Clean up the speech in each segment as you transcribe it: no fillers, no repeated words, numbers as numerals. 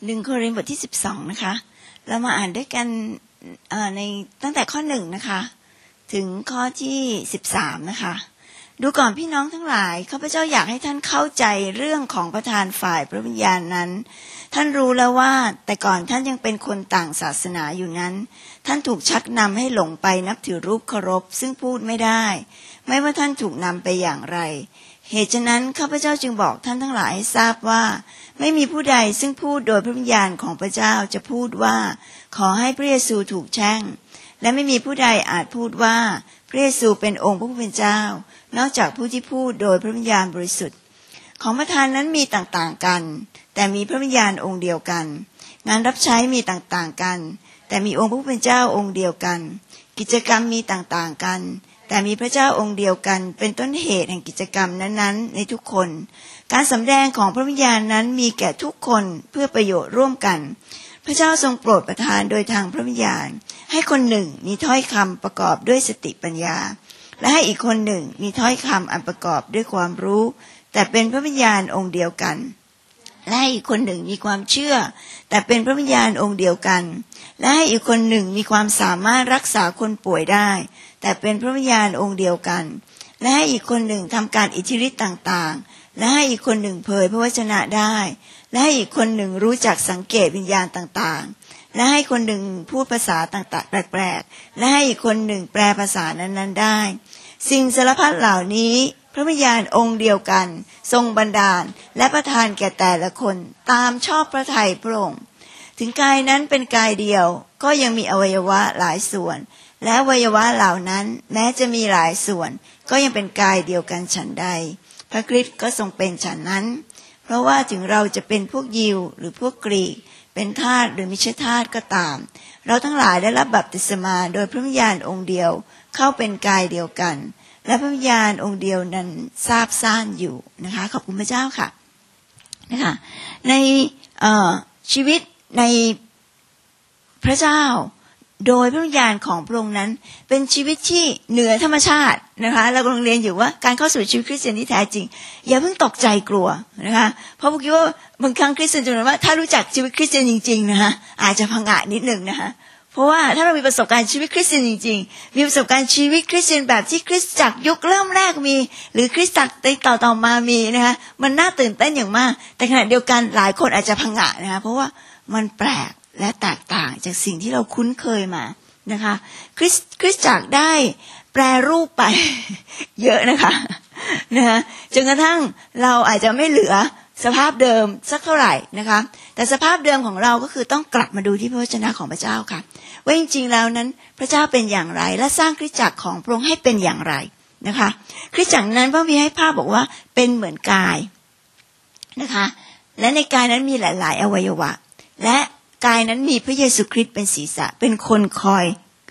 1 โครินธ์บทที่12นะคะเรามาอ่านด้วยกันในตั้งแต่ข้อ1นะคะถึงข้อที่13นะคะดูก่อนพี่น้องทั้งหลายข้าพเจ้าอยากให้ท่านเข้าใจเรื่องของประธานฝ่ายพระวิญญาณนั้นท่านรู้แล้วว่าแต่ก่อนท่านยังเป็นคนต่างศาสนาอยู่นั้นท่านถูกชักนำให้หลงไปนับถือรูปเคารพซึ่งพูดไม่ได้ไม่ว่าท่านถูกนำไปอย่างไรเหตุฉะนั้นข้าพเจ้าจึงบอกท่านทั้งหลายให้ทราบว่าไม่มีผู้ใดซึ่งพูดโดยพระวิญญาณของพระเจ้าจะพูดว่าขอให้พระเยซูถูกแช่งและไม่มีผู้ใดอาจพูดว่าพระเยซูเป็นองค์พระผู้เป็นเจ้านอกจากผู้ที่พูดโดยพระวิญญาณบริสุทธิ์ของประธานนั้นมีต่างๆกันแต่มีพระวิญญาณองค์เดียวกันงานรับใช้มีต่างๆกันแต่มีองค์พระผู้เป็นเจ้าองค์เดียวกันกิจกรรมมีต่างๆกันแต่มีพระเจ้าองค์เดียวกันเป็นต้นเหตุแห่งกิจกรรมนั้นๆในทุกคนการสำแดงของพระวิญญาณนั้นมีแก่ทุกคนเพื่อประโยชน์ร่วมกันพระเจ้าทรงโปรดประทานโดยทางพระวิญญาณให้คนหนึ่งมีถ้อยคำประกอบด้วยสติปัญญาและให้อีกคนหนึ่งมีถ้อยคำอันประกอบด้วยความรู้แต่เป็นพระวิญญาณองค์เดียวกันและให้อีกคนหนึ่งมีความเชื่อแต่เป็นพระวิญญาณองค์เดียวกันและให้อีกคนหนึ่งมีความสามารถรักษาคนป่วยได้แต่เป็นพระวิญญาณองค์เดียวกันและให้อีกคนหนึ่งทำการอิทธิฤทธิ์ต่างๆและให้อีกคนหนึ่งเผยพระวจนะได้และให้อีกคนหนึ่งรู้จักสังเกตวิญญาณต่างๆและให้คนหนึ่งพูดภาษาต่างๆแปลกๆและให้อีกคนหนึ่งแปลภาษานั้นๆได้สิ่งสารพัดเหล่านี้พระวิญญาณองค์เดียวกันทรงบันดาลและประทานแก่แต่ละคนตามชอบพระทัยพระองค์ถึงกายนั้นเป็นกายเดียวก็ยังมีอวัยวะหลายส่วนและอวัยวะเหล่านั้นแม้จะมีหลายส่วนก็ยังเป็นกายเดียวกันฉันใดพระคริสต์ก็ทรงเป็นฉันนั้นเพราะว่าถึงเราจะเป็นพวกยิวหรือพวกกรีกเป็นทาสหรือมิใช่ทาสก็ตามเราทั้งหลายได้รับบัพติศมาโดยพระวิญญาณองค์เดียวเข้าเป็นกายเดียวกันและพระวิญญาณองค์เดียวนั้นทราบซ่านอยู่นะคะขอบคุณพระเจ้าค่ะนะคะในชีวิตในพระเจ้าโดยพระวิญญาณของพระองค์นั้นเป็นชีวิตที่เหนือธรรมชาตินะคะเรากำลังเรียนอยู่ว่าการเข้าสู่ชีวิตคริสเตียนที่แท้จริงอย่าเพิ่งตกใจกลัวนะคะเพราะผมคิดว่าบางครั้งคริสเตียนจำนวนว่าถ้ารู้จักชีวิตคริสเตียนจริงๆนะคะอาจจะผงะนิดนึงนะคะเพราะว่าถ้าเรามีประสบการณ์ชีวิตคริสเตียนจริงๆมีประสบการณ์ชีวิตคริสเตียนแบบที่คริสตจักรยุคเริ่มแรกมีหรือคริสตจักรต่อๆมามีนะคะมันน่าตื่นเต้นอย่างมากแต่ขณะเดียวกันหลายคนอาจจะผงะนะคะเพราะว่ามันแปลกและแตกต่างจากสิ่งที่เราคุ้นเคยมานะคะคริสตจักรได้แปรรูปไปเยอะนะคะจนกระทั่งเราอาจจะไม่เหลือสภาพเดิมสักเท่าไหร่นะคะแต่สภาพเดิมของเราก็คือต้องกลับมาดูที่พระวจนะของพระเจ้าค่ะว่าจริงๆแล้วนั้นพระเจ้าเป็นอย่างไรและสร้างคริสตจักรของพระองค์ให้เป็นอย่างไรนะคะคริสตจักรนั้นพระมีให้ภาพบอกว่าเป็นเหมือนกายนะคะและในกายนั้นมีหลายๆอวัยวะและกายนั้นมีพระเยซูคริสต์เป็นศีรษะเป็นคนคอย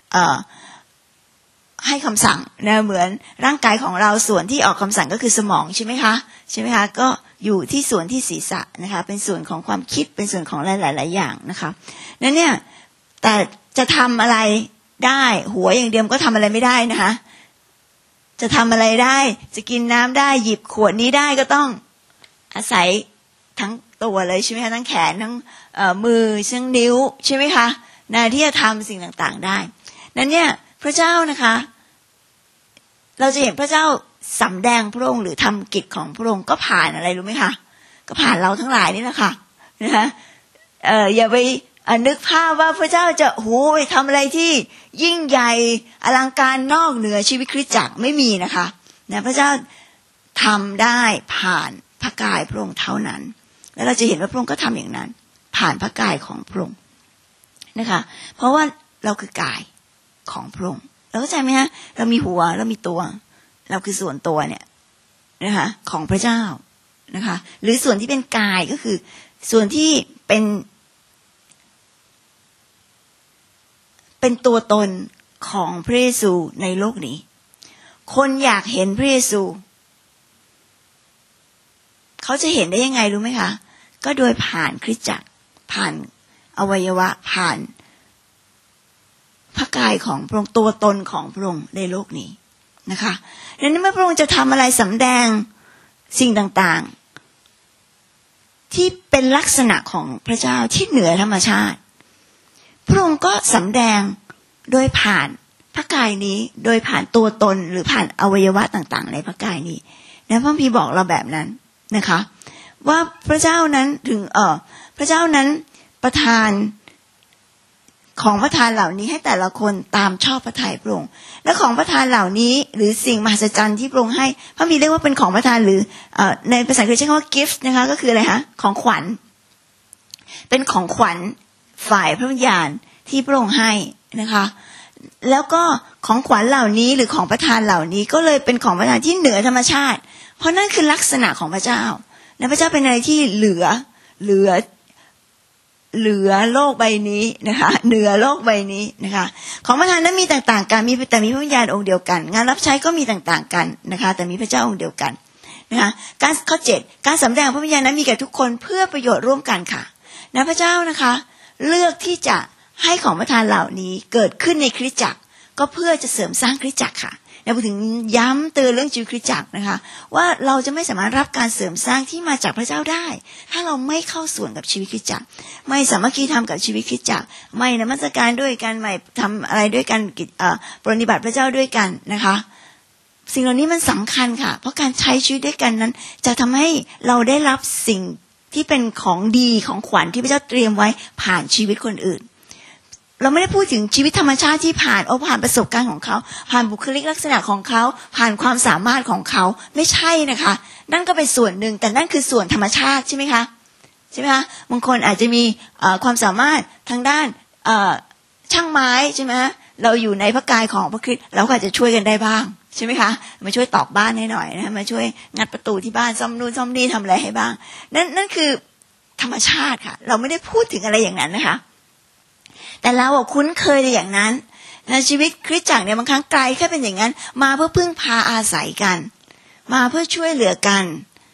ให้คำสั่งนะเหมือนร่างกายของเราส่วนที่ออกคำสั่งก็คือสมองใช่ไหมคะก็อยู่ที่ส่วนที่ศีรษะนะคะเป็นส่วนของความคิดเป็นส่วนของหลายๆอย่างนะคะนั้นเนี่ยแต่จะทำอะไรได้หัวอย่างเดียวก็ทำอะไรไม่ได้นะคะจะทำอะไรได้จะกินน้ำได้หยิบขวดนี้ได้ก็ต้องอาศัยทั้งตัวเลยใช่ไหมคะทั้งแขนทั้งมือทั้งนิ้วใช่ไหมคะที่จะทำสิ่งต่างๆได้นั้นเนี่ยพระเจ้านะคะเราจะเห็นพระเจ้าสำแดงพระองค์หรือทำกิจของพระองค์ก็ผ่านอะไรรู้ไหมคะก็ผ่านเราทั้งหลายนี่แหละค่ะนะคะอย่าไปนึกภาพว่าพระเจ้าจะทำอะไรที่ยิ่งใหญ่อลังการนอกเหนือชีวิตคริสตจักรไม่มีนะคะพระเจ้าทำได้ผ่านพระกายพระองค์เท่านั้นแล้วเราจะเห็นว่าพระองค์ก็ทำอย่างนั้นผ่านพระกายของพระองค์นะคะเพราะว่าเราคือกายของพระองค์เราเข้าใจไหมฮะเรามีหัวเรามีตัวเราคือส่วนตัวเนี่ยนะคะของพระเจ้านะคะหรือส่วนที่เป็นกายก็คือส่วนที่เป็นตัวตนของพระเยซูในโลกนี้คนอยากเห็นพระเยซูเขาจะเห็นได้ยังไงรู้ไหมคะก็โดยผ่านคริสตจักรผ่านอวัยวะผ่านพระกายของพระองค์ตัวตนของพระองค์ในโลกนี้นะคะดังนั้นเมื่อพระองค์จะทำอะไรสำแดงสิ่งต่างที่เป็นลักษณะของพระเจ้าที่เหนือธรรมชาติพระองค์ก็สำแดงโดยผ่านพระกายนี้โดยผ่านตัวตนหรือผ่านอวัยวะต่างๆในพระกายนี้นะพระคัมภีร์บอกเราแบบนั้นนะคะว่าพระเจ้านั้นถึงพระเจ้านั้นประทานของประทานเหล่านี้ให้แต่ละคนตามชอบพระทัยพระองค์และของประทานเหล่านี้หรือสิ่งมหัศจรรย์ที่พระองค์ให้พระคัมภีร์เรียกว่าเป็นของประทานหรือในภาษาอังกฤษใช้คำว่า gift นะคะก็คืออะไรคะของขวัญเป็นของขวัญฝ่ายพระวิญญาณที่พระองค์ให้นะคะแล้วก็ของขวัญเหล่านี้หรือของประทานเหล่านี้ก็เลยเป็นของประทานที่เหนือธรรมชาติเพราะนั่นคือลักษณะของพระเจ้าและพระเจ้าเป็นอะไรที่เหลือโลกใบนี้นะคะเหนือโลกใบนี้นะคะของประทานนั้นมีต่างๆกันแต่มีพระวิญญาณองค์เดียวกันงานรับใช้ก็มีต่างๆกันนะคะแต่มีพระเจ้าองค์เดียวกันนะคะข้อ 7การสำแดงพระวิญญาณนั้นมีแก่ทุกคนเพื่อประโยชน์ร่วมกันค่ะนะพระเจ้านะคะเลือกที่จะให้ของประทานเหล่านี้เกิดขึ้นในคริสตจักรก็เพื่อจะเสริมสร้างคริสตจักรค่ะเราถึงย้ำเตือนเรื่องชีวิตคริสตจักรนะคะว่าเราจะไม่สามารถรับการเสริมสร้างที่มาจากพระเจ้าได้ถ้าเราไม่เข้าส่วนกับชีวิตคริสตจักรไม่สามัคคีธรรมกับชีวิตคริสตจักรไม่นมัสการด้วยกันไม่ทำอะไรด้วยกันปฏิบัติพระเจ้าด้วยกันนะคะสิ่งเหล่านี้มันสำคัญค่ะเพราะการใช้ชีวิตด้วยกันนั้นจะทำให้เราได้รับสิ่งที่เป็นของดีของขวัญที่พระเจ้าเตรียมไว้ผ่านชีวิตคนอื่นเราไม่ได้พูดถึงชีวิตธรรมชาติที่ผ่านประสบการณ์ของเขาผ่านบุคลิกลักษณะของเขาผ่านความสามารถของเขาไม่ใช่นะคะนั่นก็เป็นส่วนหนึ่งแต่นั่นคือส่วนธรรมชาติใช่ไหมคะบางคนอาจจะมีความสามารถทางด้านช่างไม้ใช่ไหมเราอยู่ในพระกายของพระคริสต์เราก็อาจจะช่วยกันได้บ้างใช่ไหมคะมาช่วยตอกบ้านให้หน่อยนะมาช่วยงัดประตูที่บ้านซ่อมนู่นซ่อมนี่ทำอะไรให้บ้างนั่นคือธรรมชาติค่ะเราไม่ได้พูดถึงอะไรอย่างนั้นนะคะแต่เราคุ้นเคยในอย่างนั้นในชีวิตคริสตจักรเนี่ยบางครั้งไกลแค่เป็นอย่างนั้นมาเพื่อพึ่งพาอาศัยกันมาเพื่อช่วยเหลือกัน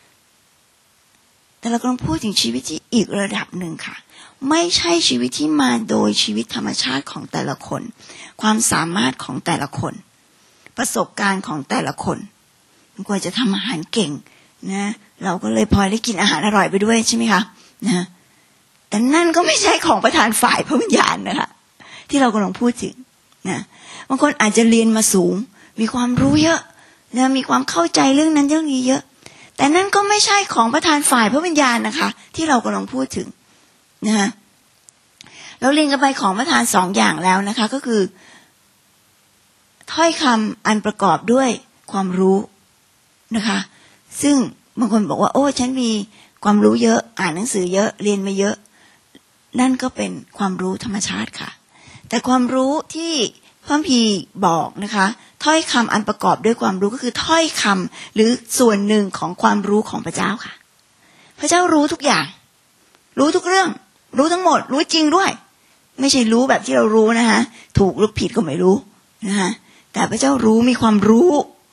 แต่เรากำลังพูดถึงชีวิตที่อีกระดับหนึ่งค่ะไม่ใช่ชีวิตที่มาโดยชีวิตธรรมชาติของแต่ละคนความสามารถของแต่ละคนประสบการณ์ของแต่ละคนมันควรจะทำอาหารเก่งนะเราก็เลยพลอยได้กินอาหารอร่อยไปด้วยใช่ไหมคะนะแต่นั่นก็ไม่ใช่ของประทานฝ่ายพระวิญญาณนะคะที่เรากำลังพูดถึงนะบางคนอาจจะเรียนมาสูงมีความรู้เยอะนะมีความเข้าใจเรื่องนั้นเรื่องนี้เยอะแต่นั่นก็ไม่ใช่ของประทานฝ่ายพระวิญญาณนะคะที่เรากำลังพูดถึงนะเราเรียนกันไปของประทาน2อย่างแล้วนะคะก็คือถ้อยคำอันประกอบด้วยความรู้นะคะซึ่งบางคนบอกว่าโอ้ฉันมีความรู้เยอะอ่านหนังสือเยอะเรียนมาเยอะนั่นก็เป็นความรู้ธรรมชาติค่ะแต่ความรู้ที่พระคัมภีร์บอกนะคะถ้อยคำอันประกอบด้วยความรู้ก็คือถ้อยคำหรือส่วนหนึ่งของความรู้ของพระเจ้าค่ะพระเจ้ารู้ทุกอย่างรู้ทุกเรื่องรู้ทั้งหมดรู้จริงด้วยไม่ใช่รู้แบบที่เรารู้นะคะถูกหรือผิดก็ไม่รู้นะคะแต่พระเจ้ารู้มีความรู้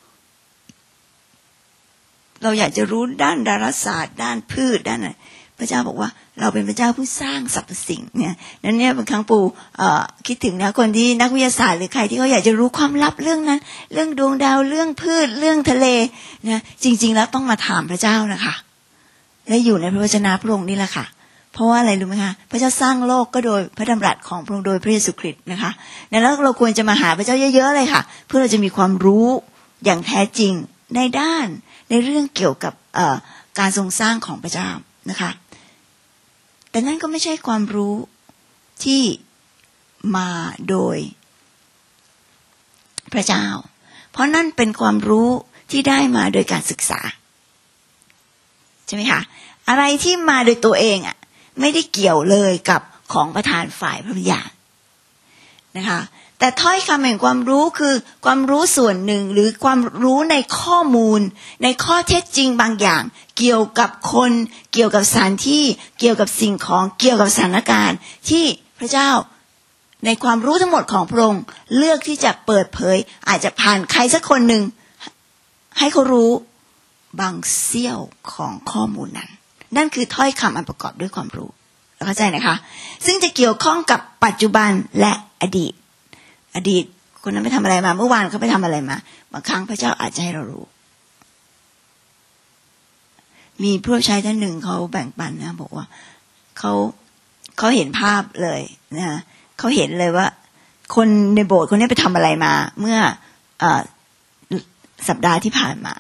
เราอยากจะรู้ด้านดาราศาสตร์ด้านพืชด้านอะไรพระเจ้าบอกว่าเราเป็นพระเจ้าผู้สร้างสรรพสิ่งเนี่ยนั้นเนี่ยบางครั้งปู่คิดถึงนะคนที่นักวิทยาศาสตร์หรือใครที่เขาอยากจะรู้ความลับเรื่องนั้นเรื่องดวงดาวเรื่องพืชเรื่องทะเลนะจริงๆแล้วต้องมาถามพระเจ้านะคะและอยู่ในพระวจนะพระองค์นี่แหละค่ะเพราะว่าอะไรรู้ไหมคะพระเจ้าสร้างโลกก็โดยพระดำรัสของพระองค์โดยพระเยซูคริสต์นะคะแล้วเราควรจะมาหาพระเจ้าเยอะๆเลยค่ะเพื่อเราจะมีความรู้อย่างแท้จริงในเรื่องเกี่ยวกับการทรงสร้างของพระเจ้านะคะแต่นั่นก็ไม่ใช่ความรู้ที่มาโดยพระเจ้าเพราะนั่นเป็นความรู้ที่ได้มาโดยการศึกษาใช่ไหมคะอะไรที่มาโดยตัวเองอ่ะไม่ได้เกี่ยวเลยกับของประทานฝ่ายพระวิญญาณนะคะแต่ถ้อยคำแห่งความรู้คือความรู้ส่วนหนึ่งหรือความรู้ในข้อมูลในข้อเท็จจริงบางอย่างเกี่ยวกับคนเกี่ยวกับสถานที่เกี่ยวกับสิ่งของเกี่ยวกับสถานการณ์ที่พระเจ้าในความรู้ทั้งหมดของพระองค์เลือกที่จะเปิดเผยอาจจะผ่านใครสักคนหนึ่งให้เขารู้บางเสี้ยวของข้อมูลนั้นนั่นคือถ้อยคำอันประกอบด้วยความรู้เข้าใจนะคะซึ่งจะเกี่ยวข้องกับปัจจุบันและอดีตคนนั้นไปทำอะไรมาเมื่อวานเขาไปทำอะไรมาบางครั้งพระเจ้าอาจจะให้เรารู้มีผู้รับใช้ท่านหนึ่งเขาแบ่งปันนะบอกว่าเขาเห็นภาพเลยนะเขาเห็นเลยว่าคนในโบสถ์คนนี้ไปทำอะไรมาเมื่อสัปดาห์ที่ผ่านมา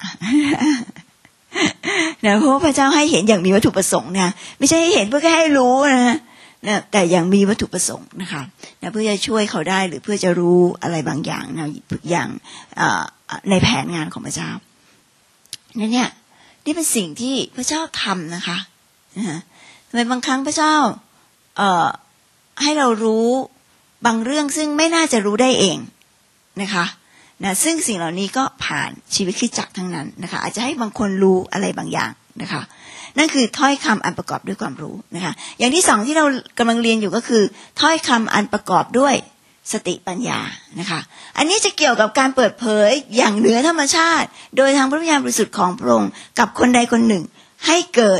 นะเพราะพระเจ้าให้เห็นอย่างมีวัตถุประสงค์นะไม่ใช่ให้เห็นเพื่อแค่ให้รู้นะแต่อย่างมีวัตถุประสงค์นะคะนะเพื่อจะช่วยเขาได้หรือเพื่อจะรู้อะไรบางอย่างนะอย่างในแผนงานของพระเจ้านั่นเนี่ยนี่เป็นสิ่งที่พระเจ้าทำนะคะทำไมบางครั้งพระเจ้าให้เรารู้บางเรื่องซึ่งไม่น่าจะรู้ได้เองนะคะนะซึ่งสิ่งเหล่านี้ก็ผ่านชีวิตคริสตจักรทั้งนั้นนะคะอาจจะให้บางคนรู้อะไรบางอย่างนะคะนั่นคือถ้อยคำอันประกอบด้วยความรู้นะคะอย่างที่สองที่เรากำลังเรียนอยู่ก็คือถ้อยคำอันประกอบด้วยสติปัญญานะคะอันนี้จะเกี่ยวกับการเปิดเผยอย่างเหนือธรรมชาติโดยทางพระวิญญาณบริสุทธิ์ของพระองค์กับคนใดคนหนึ่งให้เกิด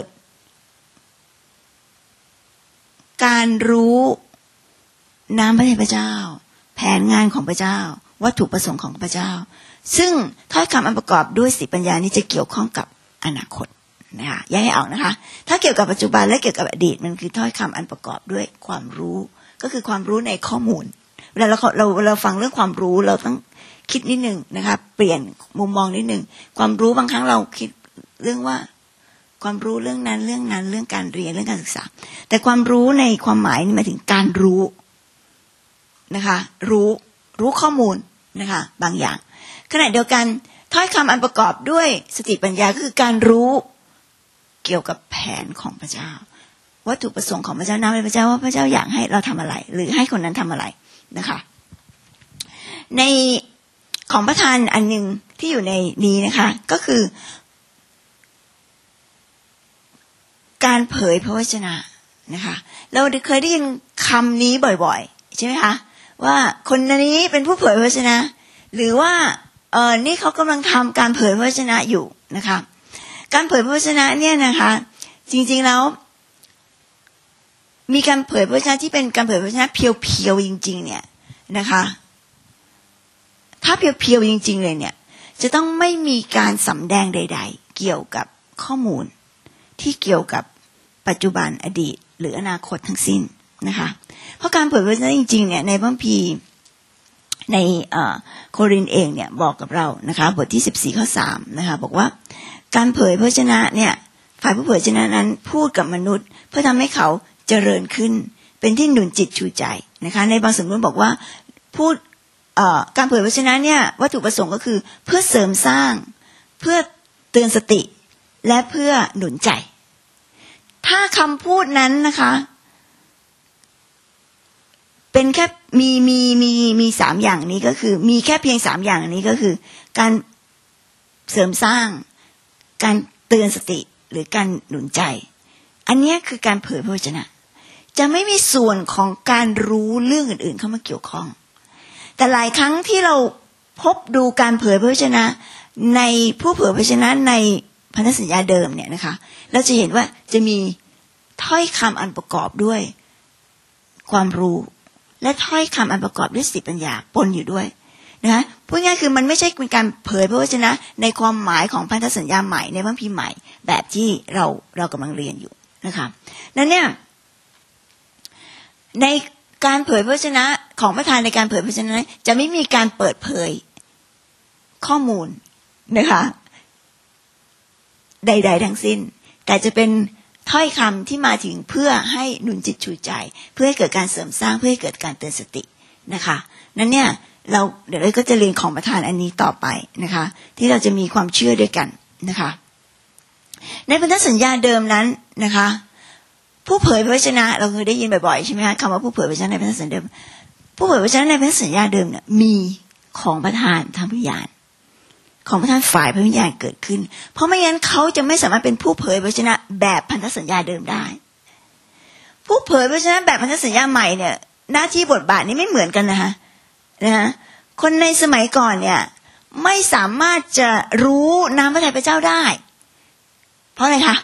การรู้น้ำพระทัยพระเจ้าแผนงานของพระเจ้าวัตถุประสงค์ของพระเจ้าซึ่งถ้อยคำอันประกอบด้วยสติปัญญานี้จะเกี่ยวข้องกับอนาคตนะคะแยกให้ออกนะคะถ้าเกี่ยวกับปัจจุบันและเกี่ยวกับอดีตมันคือถ้อยคำอันประกอบด้วยความรู้ก็คือความรู้ในข้อมูลเวลาเราฟังเรื่องความรู้เราต้องคิดนิดนึงนะคะเปลี่ยนมุมมองนิดนึงความรู้บางครั้งเราคิดเรื่องว่าความรู้เรื่องนั้นเรื่องการเรียนเรื่องการศึกษาแต่ความรู้ในความหมายนี่หมายถึงการรู้นะคะรู้ข้อมูลนะคะบางอย่างขณะเดียวกันถ้อยคำอันประกอบด้วยสติปัญญาคือการรู้เกี่ยวกับแผนของพระเจ้าวัตถุประสงค์ของพระเจ้าน้ำพระเจ้าว่าพระเจ้าอยากให้เราทำอะไรหรือให้คนนั้นทำอะไรนะคะในของประทานอันหนึ่งที่อยู่ในนี้นะคะก็คือการเผยพระวจนะนะคะเราเคยได้ยินคำนี้บ่อยๆใช่ไหมคะว่าคนนี้เป็นผู้เผยพระวจนะหรือว่านี่เขากำลังทำการเผยพระวจนะอยู่นะคะการเผยพระวจนะเนี่ยนะคะจริงๆแล้วมีการเผยพระวจนะที่เป็นการเผยพระวจนะเพียวๆจริงๆเนี่ยนะคะถ้าเพียวๆจริงๆเลยเนี่ยจะต้องไม่มีการสำแดงใดๆเกี่ยวกับข้อมูลที่เกี่ยวกับปัจจุบันอดีตหรืออนาคตทั้งสิ้นนะคะเพราะการเผยพระวจนะจริงๆเนี่ยในพระคัมภีร์ในโครินธ์เองเนี่ยบอกกับเรานะคะบทที่14ข้อ3นะคะบอกว่าการเผยพระวจนะเนี่ยฝ่ายผู้เผยพระวจนะนั้นพูดกับมนุษย์เพื่อทำให้เขาเจริญขึ้นเป็นที่หนุนจิตชูใจนะคะในบางสำนวนบอกว่าพูดการเผยพระวจนะเนี่ยวัตถุประสงค์ก็คือเพื่อเสริมสร้างเพื่อเตือนสติและเพื่อหนุนใจถ้าคำพูดนั้นนะคะเป็นแค่มี3อย่างนี้ก็คือมีแค่เพียง3อย่างนี้ก็คือการเสริมสร้างการเตือนสติหรือการหนุนใจอันนี้คือการเผยพระวจนะจะไม่มีส่วนของการรู้เรื่องอื่นๆเข้ามาเกี่ยวข้องแต่หลายครั้งที่เราพบดูการเผยพระวจนะในผู้เผยพระวจนะในพันธสัญญาเดิมเนี่ยนะคะเราจะเห็นว่าจะมีถ้อยคำอันประกอบด้วยความรู้และถ้อยคำอันประกอบด้วยสติปัญญาปนอยู่ด้วยนะคะพูดง่ายคือมันไม่ใช่เป็นการเผยพระวจนะในความหมายของพันธสัญญาใหม่ในพระคัมภีร์ใหม่แบบที่เรากำลังเรียนอยู่นะคะนั้นเนี่ยในการเผยพระวจนะของประธานในการเผยพระวจนะจะไม่มีการเปิดเผยข้อมูลนะคะใดๆทั้งสิ้นแต่จะเป็นถ้อยคำที่มาถึงเพื่อให้หนุนจิตชูใจเพื่อให้เกิดการเสริมสร้างเพื่อให้เกิดการเตือนสตินะคะนั้นเนี่ยเดี๋ยวเราก็จะเรียนของประธานอันนี้ต่อไปนะคะที่เราจะมีความเชื่อด้วยกันนะคะในพันธสัญญาเดิมนั้นนะคะผู้เผยพระวจนะเราเคยได้ยินบ่อยๆใช่ไหมคะคำว่าผู้เผยพระวจนะในพันธสัญญาเดิมผู้เผยพระวจนะในพันธสัญญาเดิมเนี่ยมีของประธานทางพระวิญญาณของประธานฝ่ายพระวิญญาณเกิดขึ้นเพราะไม่งั้นเขาจะไม่สามารถเป็นผู้เผยพระวจนะแบบพันธสัญญาเดิมได้ผู้เผยพระวจนะแบบพันธสัญญาใหม่เนี่ยหน้าที่บทบาทนี้ไม่เหมือนกันนะคะคนในสมัยก่อนเนี่ยไม่สามารถจะรู้น้ำพระทัยพระเจ้าได้เพราะอะไรคะ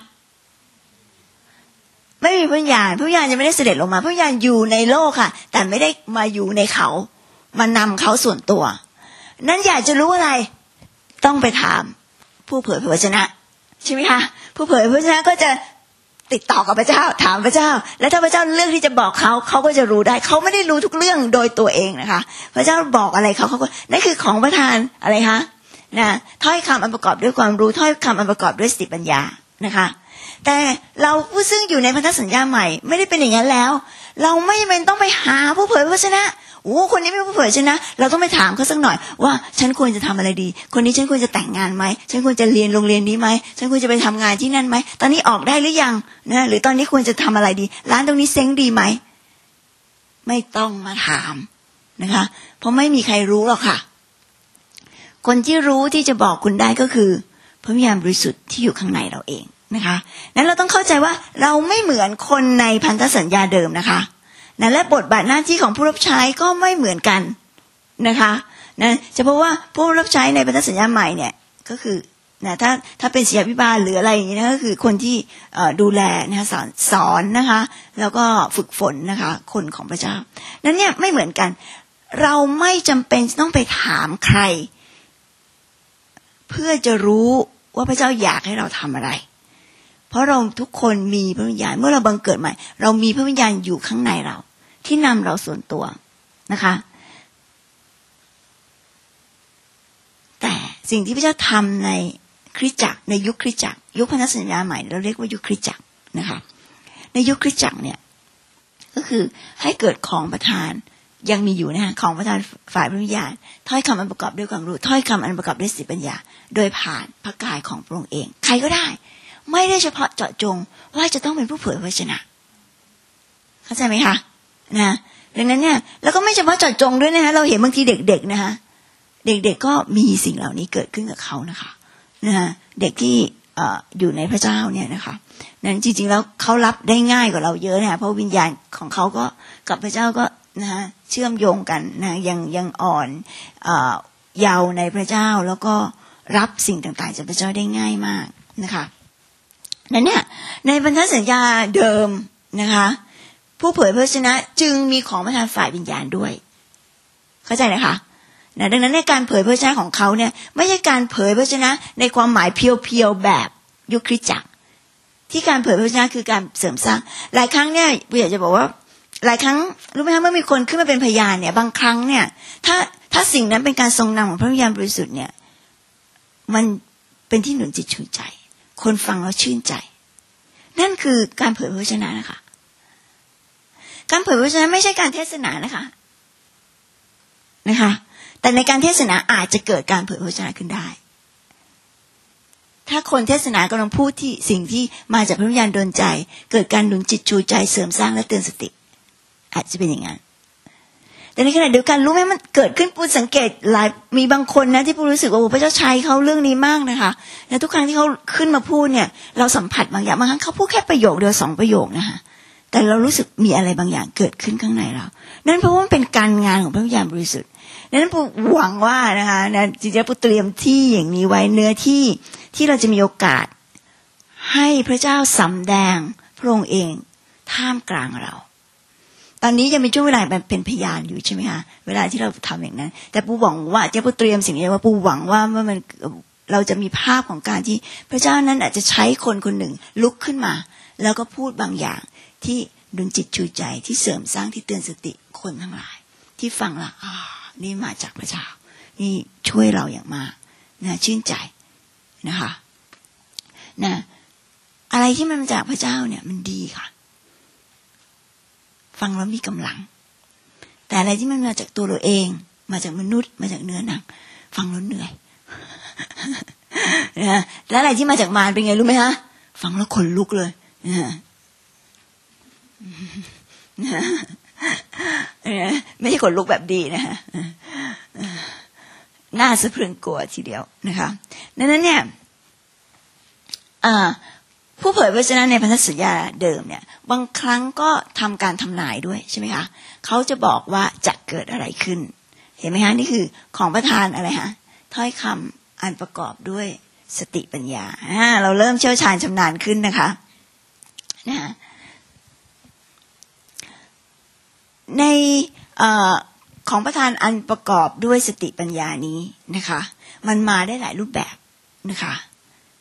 ไม่มีพระวิญญาณจะไม่ได้เสด็จลงมาพระวิญญาณอยู่ในโลกค่ะแต่ไม่ได้มาอยู่ในเขามานำเขาส่วนตัวนั้นอยากจะรู้อะไรต้องไปถามผู้เผยพระวจนะใช่ไหมคะผู้ผู้เผยพระวจนะก็จะติดต่อกับพระเจ้าถามพระเจ้าแล้วถ้าพระเจ้าเลือกที่จะบอกเขาก็จะรู้ได้เขาไม่ได้รู้ทุกเรื่องโดยตัวเองนะคะพระเจ้าบอกอะไรเขาก็นั่นคือของประทานอะไรคะนะถ้อยคำอันประกอบด้วยความรู้ถ้อยคำอันประกอบด้วยสติปัญญานะคะแต่เราผู้ซึ่งอยู่ในพันธสัญญาใหม่ไม่ได้เป็นอย่างนั้นแล้วเราไม่จำเป็นต้องไปหาผู้เผยพระวจนะคนนี้ไม่ผู้เผยชนะเราต้องไปถามเขาสักหน่อยว่าฉันควรจะทำอะไรดีคนนี้ฉันควรจะแต่งงานไหมฉันควรจะเรียนโรงเรียนนี้ไหมฉันควรจะไปทำงานที่นั่นไหมตอนนี้ออกได้หรือยังนะหรือตอนนี้ควรจะทำอะไรดีร้านตรงนี้เซ้งดีไหมไม่ต้องมาถามนะคะเพราะไม่มีใครรู้หรอกค่ะคนที่รู้ที่จะบอกคุณได้ก็คือพระวิญญาณบริสุทธิ์ที่อยู่ข้างในเราเองนะคะนั้นเราต้องเข้าใจว่าเราไม่เหมือนคนในพันธสัญญาเดิมนะคะนะและบทบาทหน้าที่ของผู้รับใช้ก็ไม่เหมือนกันนะคะนะเฉพาะว่าผู้รับใช้ในพันธสัญญาใหม่เนี่ยก็คือนะถ้าเป็นศิษยาภิบาลหรืออะไรอย่างนี้นะก็คือคนที่ดูแลนะคะสอนนะคะแล้วก็ฝึกฝนนะคะคนของพระเจ้านั้นเนี่ยไม่เหมือนกันเราไม่จำเป็นต้องไปถามใครเพื่อจะรู้ว่าพระเจ้าอยากให้เราทำอะไรเพราะเราทุกคนมีพระวิญญาณเมื่อเราบังเกิดใหม่เรามีพระวิญญาณอยู่ข้างในเราที่นำเราส่วนตัวนะคะแต่สิ่งที่พระเจ้าทำในคริสตจักรในยุคคริสตจักรยุคพันธสัญญาใหม่เราเรียกว่ายุคคริสตจักรนะคะในยุคคริสตจักรเนี่ยก็คือให้เกิดของประทานยังมีอยู่นะคะของประทานฝ่ายพระวิญญาณถ้อยคำอันประกอบด้วยความรู้ถ้อยคำอันประกอบด้วยสติปัญญาโดยผ่านพระกายของพระองค์เองใครก็ได้ไม่ได้เฉพาะเจาะจงว่าจะต้องเป็นผู้เผยพระวจนะเข้าใจไหมคะนะดังนั้นเนี่ยแล้วก็ไม่เฉพาะเจาะจงด้วยนะคะเราเห็นบางทีเด็กๆนะคะเด็กๆก็มีสิ่งเหล่านี้เกิดขึ้นกับเขานะคะเด็กที่อยู่ในพระเจ้าเนี่ยนะคะนั้นจริงๆแล้วเขารับได้ง่ายกว่าเราเยอะนะคะเพราะวิญญาณของเขาก็กับพระเจ้าก็นะคะเชื่อมโยงกันนะยังอ่อนเยาว์ในพระเจ้าแล้วก็รับสิ่งต่างๆจากพระเจ้าได้ง่ายมากนะคะนั้นเนี่ยในพันธสัญญาเดิมนะคะผู้เผยพระวจนะจึงมีของประทานฝ่ายวิญญาณด้วยเข้าใจนะคะนะดังนั้นในการเผยพระวจนะของเขาเนี่ยไม่ใช่การเผยพระวจนะในความหมายเพียวๆแบบยุคคริสตจักรที่การเผยพระวจนะคือการเสริมสร้างหลายครั้งเนี่ยอยากจะบอกว่าหลายครั้งรู้ไหมคะเมื่อมีคนขึ้นมาเป็นพยานเนี่ยบางครั้งเนี่ยถ้าสิ่งนั้นเป็นการทรงนำของพระวิญญาณบริสุทธิ์เนี่ยมันเป็นที่หนุนจิตชูใจคนฟังแล้วชื่นใจนั่นคือการเผยพระวจนะนะคะการเผยพระวจนะไม่ใช่การเทศนานะคะแต่ในการเทศนาอาจจะเกิดการเผยพระวจนะขึ้นได้ถ้าคนเทศนากำลังพูดที่สิ่งที่มาจากพระวิญญาณดลใจเกิดการหนุนจิตชูใจเสริมสร้างและเตือนสติอาจจะเป็นอย่างนั้นแต่ในขณะเดียวกันรู้ไหมมันเกิดขึ้นปูสังเกตหลายมีบางคนนะที่ปูรู้สึกว่าพระเจ้าใช้เขาเรื่องนี้มากนะคะและทุกครั้งที่เขาขึ้นมาพูดเนี่ยเราสัมผัสบางอย่างบางครั้งเขาพูดแค่ประโยคเดียว2ประโยคนะคะแต่เรารู้สึกมีอะไรบางอย่างเกิดขึ้นข้างในเรานั่นเพราะว่ามันเป็นการงานของพระวิญญาณบริสุทธิ์นั้นปูหวังว่านะคะจริงๆปูเตรียมที่อย่างนี้ไว้เนื้อที่เราจะมีโอกาสให้พระเจ้าสำแดงพระองค์เองท่ามกลางเราตอนนี้ยังมีช่วงเวลาเป็นพยานอยู่ใช่ไหมคะเวลาที่เราทำอย่างนั้นแต่ปูหวังว่าจะปูเตรียมสิ่งนี้ว่าปูหวังว่ามันเราจะมีภาพของการที่พระเจ้านั้นอาจจะใช้คนคนหนึ่งลุกขึ้นมาแล้วก็พูดบางอย่างที่ดึงจิตชูใจที่เสริมสร้างที่เตือนสติคนทั้งหลายที่ฟังละนี่มาจากพระเจ้านี่ช่วยเราอย่างมากนะชื่นใจนะคะนะอะไรที่มันมาจากพระเจ้าเนี่ยมันดีค่ะฟังแล้วมีกำลังแต่อะไรที่มันมาจากตัวเราเองมาจากมนุษย์มาจากเนื้อหนังฟังแล้วเหนื่อยนะแล้วอะไรที่มาจากมารเป็นไงรู้ไหมคะฟังแล้วขนลุกเลยไม่ใช่ขนลุกแบบดีนะฮะน่าสะพรึงกลัวทีเดียวนะคะดังนั้นเนี่ยผู้เผยพระวจนะในพันธสัญญาเดิมเนี่ยบางครั้งก็ทำการทำนายด้วยใช่ไหมคะเขาจะบอกว่าจะเกิดอะไรขึ้นเห็นไหมคะนี่คือของประทานอะไรฮะถ้อยคำอันประกอบด้วยสติปัญญาเราเริ่มเชี่ยวชาญชำนาญขึ้นนะคะในของประทานอันประกอบด้วยสติปัญญานี้นะคะมันมาได้หลายรูปแบบนะคะ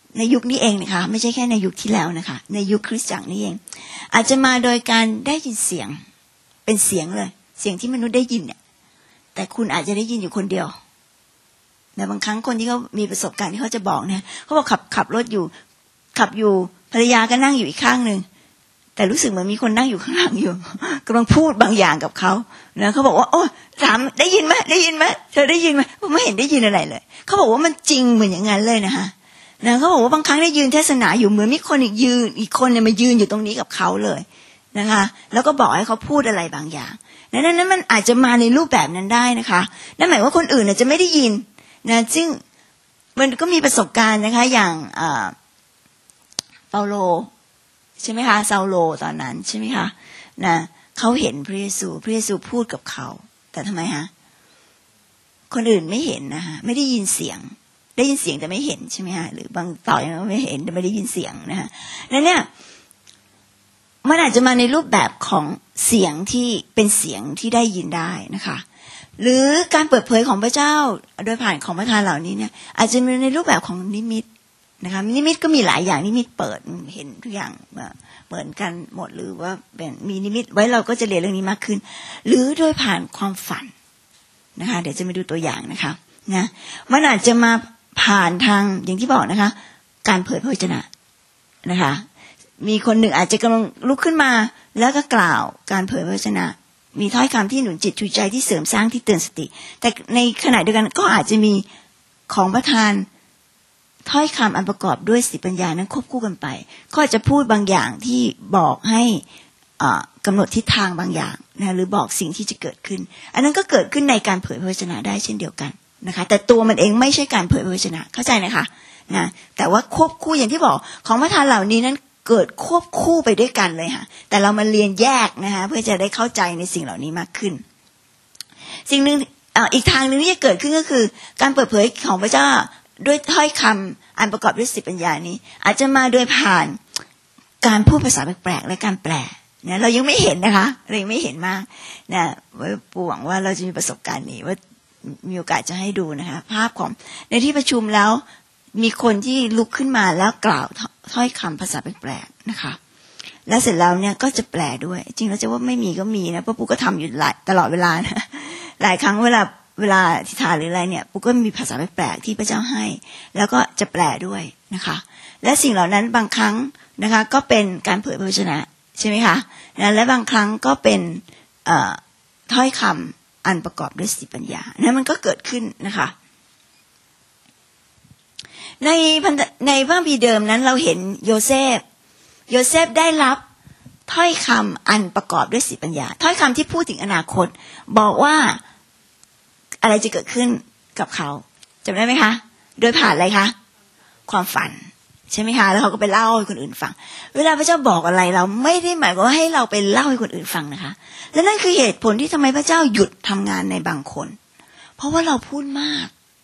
ในยุคนี้เองนะคะไม่ใช่แค่ในยุคที่แล้วนะคะในยุคคริสตจักรนี่เองอาจจะมาโดยการได้ยินเสียงเป็นเสียงเลยเสียงที่มนุษย์ได้ยินเนี่ยแต่คุณอาจจะได้ยินอยู่คนเดียวแต่บางครั้งคนที่เขามีประสบการณ์ที่เขาจะบอกเนี่ยเขาบอกขับรถอยู่ขับอยู่ภรรยาก็นั่งอยู่อีกข้างนึงแต่รู้สึกเหมือนมีคนนั่งอยู่ข้างหลังอยู่กำลังพูดบางอย่างกับเขานะเขาบอกว่าโอ้ถามได้ยินไหมได้ยินไหมเธอได้ยินไหมผมไม่เห็นได้ยินอะไรเลยเขาบอกว่ามันจริงเหมือนอย่างนั้นเลยนะคะนะเขาบอกว่าบางครั้งได้ยืนเทศนาอยู่เหมือนมีคนอีกคนเนี่ยมายืนอยู่ตรงนี้กับเขาเลยนะคะแล้วก็บอกให้เขาพูดอะไรบางอย่างนั้นมันอาจจะมาในรูปแบบนั้นได้นะคะนั่นหมายว่าคนอื่นเนี่ยจะไม่ได้ยินนะซึ่งมันก็มีประสบการณ์นะคะอย่างเปาโลใช่ไหมคะซาโลตอนนั้นใช่ไหมคะนะเขาเห็นพระเยซูพูดกับเขาแต่ทำไมฮะคนอื่นไม่เห็นนะคะไม่ได้ยินเสียงได้ยินเสียงแต่ไม่เห็นใช่ไหมฮะหรือบางต่อยังไม่เห็นแต่ไม่ได้ยินเสียงนะคะนั่นเนี่ยมันอาจจะมาในรูปแบบของเสียงที่เป็นเสียงที่ได้ยินได้นะคะหรือการเปิดเผยของพระเจ้าโดยผ่านของประทานเหล่านี้เนี่ยอาจจะมีในรูปแบบของนิมิตนะคะนิมิตก็มีหลายอย่างนิมิตเปิดเห็นทุกอย่างเหมือนกันหมดหรือว่าเป็นมีนิมิตไว้เราก็จะเรียนเรื่องนี้มากขึ้นหรือโดยผ่านความฝันนะคะเดี๋ยวจะมาดูตัวอย่างนะคะนะมันอาจจะมาผ่านทางอย่างที่บอกนะคะการเผยพระวจนะนะคะมีคนหนึ่งอาจจะกำลังลุกขึ้นมาแล้วก็กล่าวการเผยพระวจนะมีถ้อยคำที่หนุนจิตชูใจที่เสริมสร้างที่เตือนสติแต่ในขณะเดียวกันก็อาจจะมีของประทานถ้อยคำอันประกอบด้วยสติปัญญานั้นควบคู่กันไปก็อาจจะพูดบางอย่างที่บอกให้กำหนดทิศทางบางอย่างนะหรือบอกสิ่งที่จะเกิดขึ้นอันนั้นก็เกิดขึ้นในการเผยพระวจนะได้เช่นเดียวกันนะคะแต่ตัวมันเองไม่ใช่การเผยพระวจนะเข้าใจนะคะนะแต่ว่าควบคู่อย่างที่บอกของประทานเหล่านี้นั้นเกิดควบคู่ไปด้วยกันเลยค่ะแต่เรามาเรียนแยกนะคะเพื่อจะได้เข้าใจในสิ่งเหล่านี้มากขึ้นสิ่งหนึ่งอีกทางนึงที่จะเกิดขึ้นก็คือการเปิดเผยของพระเจ้าด้วยถ้อยคำอันประกอบด้วยสติปัญญานี้อาจจะมาโดยผ่านการพูดภาษาแปลกๆและการแปลเนี่ยเรายังไม่เห็นนะคะเรายังไม่เห็นมากนะปู่หวังว่าเราจะมีประสบการณ์นี้ว่ามีโอกาสจะให้ดูนะคะภาพของในที่ประชุมแล้วมีคนที่ลุกขึ้นมาแล้วกล่าวถ้อยคำภาษาแปลกๆนะคะแล้วเสร็จแล้วเนี่ยก็จะแปลด้วยจริงแล้วจะว่าไม่มีก็มีนะเพราะปู่ก็ทำอยู่ตลอดเวลานะหลายครั้งเวลาอธิษฐานหรืออะไรเนี่ยปู่ก็มีภาษาแปลกๆที่พระเจ้าให้แล้วก็จะแปลด้วยนะคะและสิ่งเหล่านั้นบางครั้งนะคะก็เป็นการเผยพระวจนะใช่ไหมคะและบางครั้งก็เป็นถ้อยคำอันประกอบด้วยสติปัญญานั้นมันก็เกิดขึ้นนะคะในพระคัมภีร์เดิมนั้นเราเห็นโยเซฟได้รับถ้อยคำอันประกอบด้วยสติปัญญาถ้อยคำที่พูดถึงอนาคตบอกว่าอะไรจะเกิดขึ้นกับเขาจำได้ไหมคะโดยผ่านอะไรคะความฝันใช่ไหมคะแล้วเขาก็ไปเล่าให้คนอื่นฟังเวลาพระเจ้าบอกอะไรเราไม่ได้หมายความว่าให้เราไปเล่าให้คนอื่นฟังนะคะและนั่นคือเหตุผลที่ทำไมพระเจ้าหยุดทำงานในบางคนเพราะว่าเราพูดมาก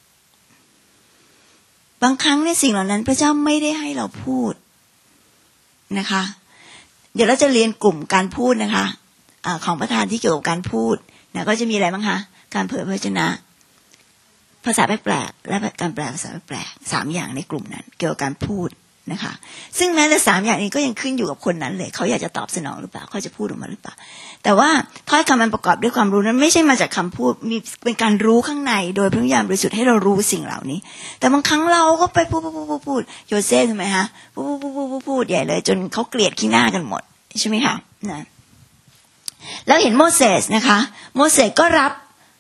บางครั้งในสิ่งเหล่านั้นพระเจ้าไม่ได้ให้เราพูดนะคะเดี๋ยวเราจะเรียนกลุ่มการพูดนะคะของประธานที่เกี่ยวกับการพูดนะก็จะมีอะไรบ้างคะการเผยพระวจนะภาษาแปลกๆและการแปลภาษาแปลก3อย่างในกลุ่มนั้นเกี่ยวกับการพูดนะคะซึ่งแม้แต่3อย่างนี้ก็ยังขึ้นอยู่กับคนนั้นเลยเขาอยากจะตอบสนองหรือเปล่าเขาจะพูดออกมาหรือเปล่าแต่ว่าถ้อยคำมันประกอบด้วยความรู้นั้นไม่ใช่มาจากคำพูดมีเป็นการรู้ข้างในโดยพระวิญญาณบริสุทธิ์ให้เรารู้สิ่งเหล่านี้แต่บางครั้งเราก็ไปพูดโยเซฟใช่ไหมคะพูดใหญ่เลยจนเขาเกลียดขี้หน้ากันหมดใช่ไหมคะนะแล้วเห็นโมเสสนะคะโมเสสก็รับ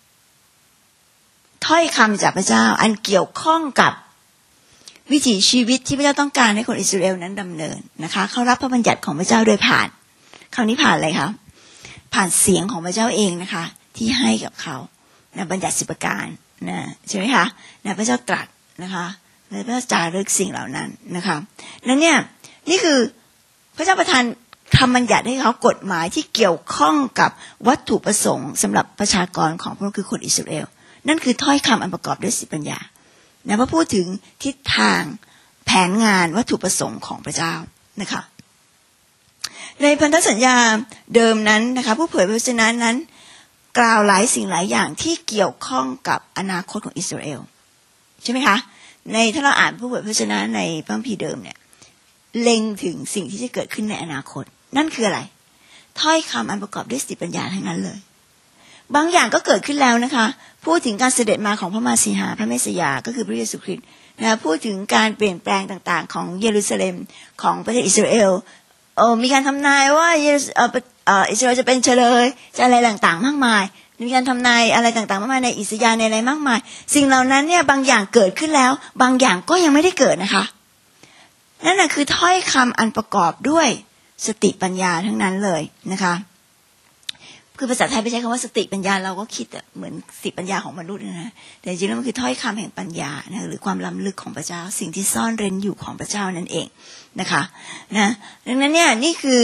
ถ้อยคำจากพระเจ้าอันเกี่ยวข้องกับวิถีชีวิตที่พระเจ้าต้องการให้คนอิสราเอลนั้นดำเนินนะคะเขารับพระบัญญัติของพระเจ้าโดยผ่านคราวนี้ผ่านอะไรคะผ่านเสียงของพระเจ้าเองนะคะที่ให้กับเขานะบัญญัติ10ประการนะใช่ไหมคะนะพระเจ้าตรัสนะคะและพระเจ้าจารึกสิ่งเหล่านั้นนะคะนั้นเนี่ยนี่คือพระเจ้าประทานทำบัญญัติให้เขากฎหมายที่เกี่ยวข้องกับวัตถุประสงค์สำหรับประชากรของพวกคือคนอิสราเอลนั่นคือถ้อยคำอันประกอบด้วยสติปัญญานะพอพูดถึงทิศทางแผนงานวัตถุประสงค์ของพระเจ้านะคะในพันธสัญญาเดิมนั้นนะคะผู้เผยพระวจนะนั้นกล่าวหลายสิ่งหลายอย่างที่เกี่ยวข้องกับอนาคตของอิสราเอลใช่ไหมคะถ้าเราอ่านผู้เผยพระชนะในพระคัมภีร์เดิมเนี่ยเล็งถึงสิ่งที่จะเกิดขึ้นในอนาคตนั่นคืออะไรถ้อยคำอันประกอบด้วยสติปัญญาทั้งนั้นเลยบางอย่างก็เกิดขึ้นแล้วนะคะพูดถึงการเสด็จมาของพระมาสีหาพระเมสยาก็คือพระเยซูคริสต์นะพูดถึงการเปลี่ยนแปลงต่างๆของเยรูซาเล็มของประเทศอิสราเอลมีการทำนายว่าอิสราเอลจะเป็นเฉลยจะอะไรต่างๆมากมายมีการทำนายอะไรต่างๆมากมายในอิสยาห์ในอะไรมากมายสิ่งเหล่านั้นเนี่ยบางอย่างเกิดขึ้นแล้วบางอย่างก็ยังไม่ได้เกิดนะคะนั่นน่ะคือถ้อยคำอันประกอบด้วยสติปัญญาทั้งนั้นเลยนะคะคือภาษาไทยไปใช้คำว่าสติปัญญาเราก็คิดเหมือนสติปัญญาของมนุษย์นะแต่จริงๆแล้วมันคือถ้อยคำแห่งปัญญานะหรือความล้ำลึกของพระเจ้าสิ่งที่ซ่อนเร้นอยู่ของพระเจ้านั่นเองนะคะนะดังนั้นเนี่ยนี่คื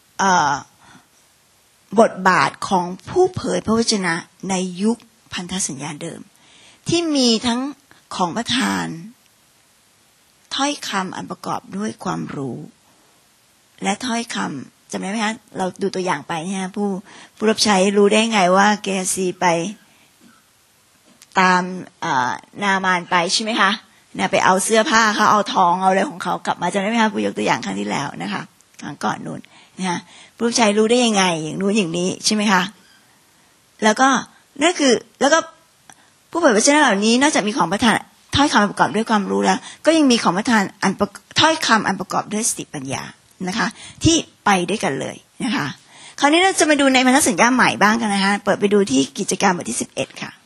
อบทบาทของผู้เผยพระวจนะในยุคพันธสัญญาเดิมที่มีทั้งของประทานถ้อยคำอันประกอบด้วยความรู้และถ้อยคำจำได้ไหมคะเราดูตัวอย่างไปเนี่ยผู้รับใช้รู้ได้ไงว่าเกฮาซีไปตามนามานไปใช่ไหมคะเนี่ยไปเอาเสื้อผ้าเขาเอาทองเอาอะไรของเขากลับมาจำได้ไหมคะผู้ยกตัวอย่างครั้งที่แล้วนะคะครั้งก่อนนู้นนะผู้รับใช้รู้ได้ยังไงอย่างนู้นอย่างนี้ใช่ไหมคะแล้วก็นั่นคือแล้วก็ผู้เผยพระชนะเหล่านี้นอกจากมีของประทานถ้อยคำประกอบด้วยความรู้แล้วก็ยังมีของประทานถ้อยคำอันประกอบด้วยสติปัญญานะคะที่ไปด้วยกันเลยนะคะคราวนี้เราจะมาดูในพันธสัญญาใหม่บ้างกันนะคะเปิดไปดูที่กิจการบทที่11ค่ะ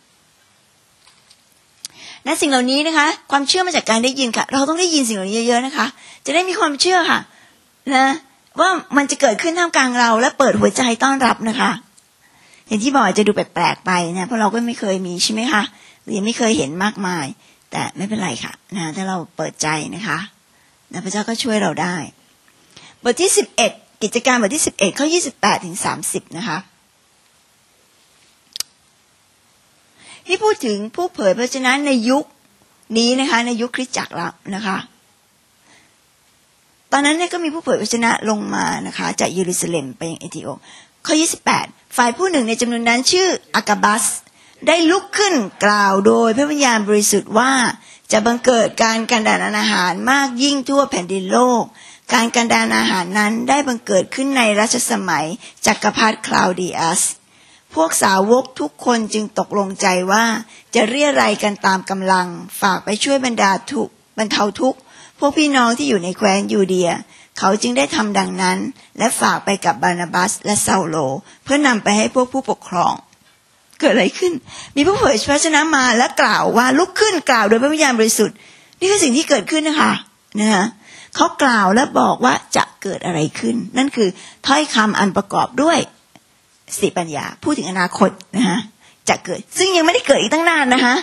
และสิ่งเหล่านี้นะคะความเชื่อมาจากการได้ยินค่ะเราต้องได้ยินสิ่งเหล่านี้เยอะๆนะคะจะได้มีความเชื่อค่ะนะว่ามันจะเกิดขึ้นท่ามกลางเราและเปิดหัวใจต้อนรับนะคะอย่างที่บอกจะดูแปลกๆไปนะเพราะเราก็ไม่เคยมีใช่ไหมคะหรือยังไม่เคยเห็นมากมายแต่ไม่เป็นไรค่ะนะถ้าเราเปิดใจนะคะพระเจ้าก็ช่วยเราได้บทที่11กิจการบทที่11ข้อ28ถึง30นะคะที่พูดถึงผู้เผยพระวจนะในยุคนี้นะคะในยุคคริสตจักรแล้วนะคะตอนนั้นเนี่ยก็มีผู้เผยพระวจนะลงมานะคะจากเยรูซาเล็มไปยังเอธิโอเปียข้อ28ฝ่ายผู้หนึ่งในจำนวนนั้นชื่ออากาบัสได้ลุกขึ้นกล่าวโดยพระวิญญาณบริสุทธิ์ว่าจะบังเกิดการกันดารอาหารมากยิ่งทั่วแผ่นดินโลกการกันดารอาหารนั้นได้บังเกิดขึ้นในรัชสมัยจักรพรรดิคลาวดีอัสพวกสาวกทุกคนจึงตกลงใจว่าจะเรียรัยกันตามกำลังฝากไปช่วยบรรเทาทุกข์พวกพี่น้องที่อยู่ในแคว้นยูเดียเขาจึงได้ทำดังนั้นและฝากไปกับบานาบัสและเซาโลเพื่อนำไปให้พวกผู้ปกครองเกิดอะไรขึ้นมีผู้เผยพระวจนะมาและกล่าวว่าลุกขึ้นกล่าวโดยพระวิญญาณบริสุทธิ์นี่คือสิ่งที่เกิดขึ้นนะคะเขากล่าวและบอกว่าจะเกิดอะไรขึ้นนั่นคือถ้อยคำอันประกอบด้วยสติปัญญาพูดถึงอนาคตนะคะจะเกิดซึ่งยังไม่ได้เกิดอีกตั้งนานนะคะ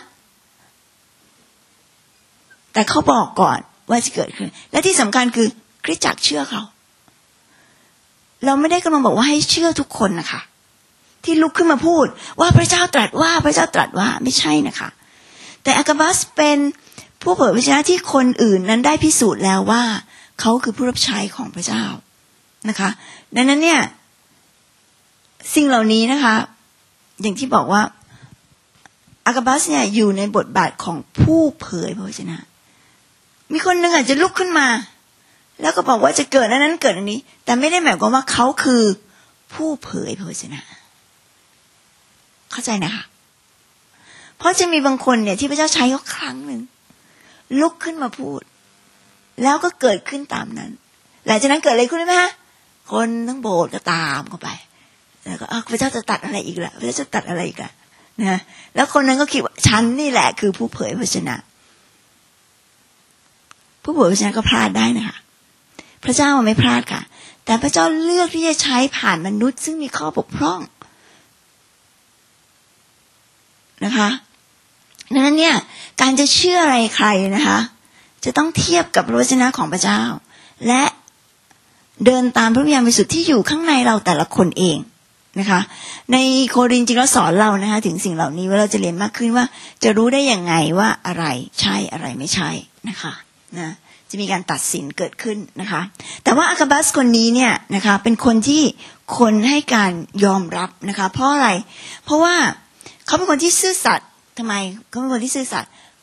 แต่เขาบอกก่อนว่าจะเกิดขึ้นและที่สำคัญคือคริสตจักรเชื่อเขาเราไม่ได้กำลังบอกว่าให้เชื่อทุกคนนะคะที่ลุกขึ้นมาพูดว่าพระเจ้าตรัสว่าพระเจ้าตรัสว่าไม่ใช่นะคะแต่อากาบัสเป็นผู้เผยพระวจนะที่คนอื่นนั้นได้พิสูจน์แล้วว่าเขาคือผู้รับใช้ของพระเจ้านะคะดังนั้นเนี่ยสิ่งเหล่านี้นะคะอย่างที่บอกว่าอากาบัสเนี่ยอยู่ในบทบาทของผู้เผยพระวจนะมีคนหนึ่งอาจจะลุกขึ้นมาแล้วก็บอกว่าจะเกิดอันนั้นเกิดอันนี้แต่ไม่ได้หมายความว่าเขาคือผู้เผยพระวจนะเข้าใจนะคะเพราะจะมีบางคนเนี่ยที่พระเจ้าใช้เขาครั้งหนึ่งลุกขึ้นมาพูดแล้วก็เกิดขึ้นตามนั้นหลังจากนั้นเกิดอะไรขึ้นไหมฮะคนทั้งโบสถ์ก็ตามเข้าไปแล้วก็พระเจ้าจะตัดอะไรอีกล่ะพระเจ้าจะตัดอะไรอีกล่ะนะแล้วคนนั้นก็คิดว่าฉันนี่แหละคือผู้เผยพระวจนะผู้เผยพระวจนะก็พลาดได้นะคะพระเจ้าไม่พลาดค่ะแต่พระเจ้าเลือกที่จะใช้ผ่านมนุษย์ซึ่งมีข้อบกพร่องนะคะดังนั้นเนี่ยการจะเชื่ออะไรใครนะคะจะต้องเทียบกับพระวจนะของพระเจ้าและเดินตามพระวิญญาณบริสุทธิ์ที่อยู่ข้างในเราแต่ละคนเองนะคะในโครินธ์จริงแล้วสอนเรานะคะถึงสิ่งเหล่านี้ว่าเราจะเรียนมากขึ้นว่าจะรู้ได้ยังไงว่าอะไรใช่อะไรไม่ใช่นะคะนะจะมีการตัดสินเกิดขึ้นนะคะแต่ว่าอากาบัสคนนี้เนี่ยนะคะเป็นคนที่คนให้การยอมรับนะคะเพราะอะไรเพราะว่าเขาเป็นคนที่ซื่อสัตย์ทำไมเขาเป็นคนที่ซื่อสัตย์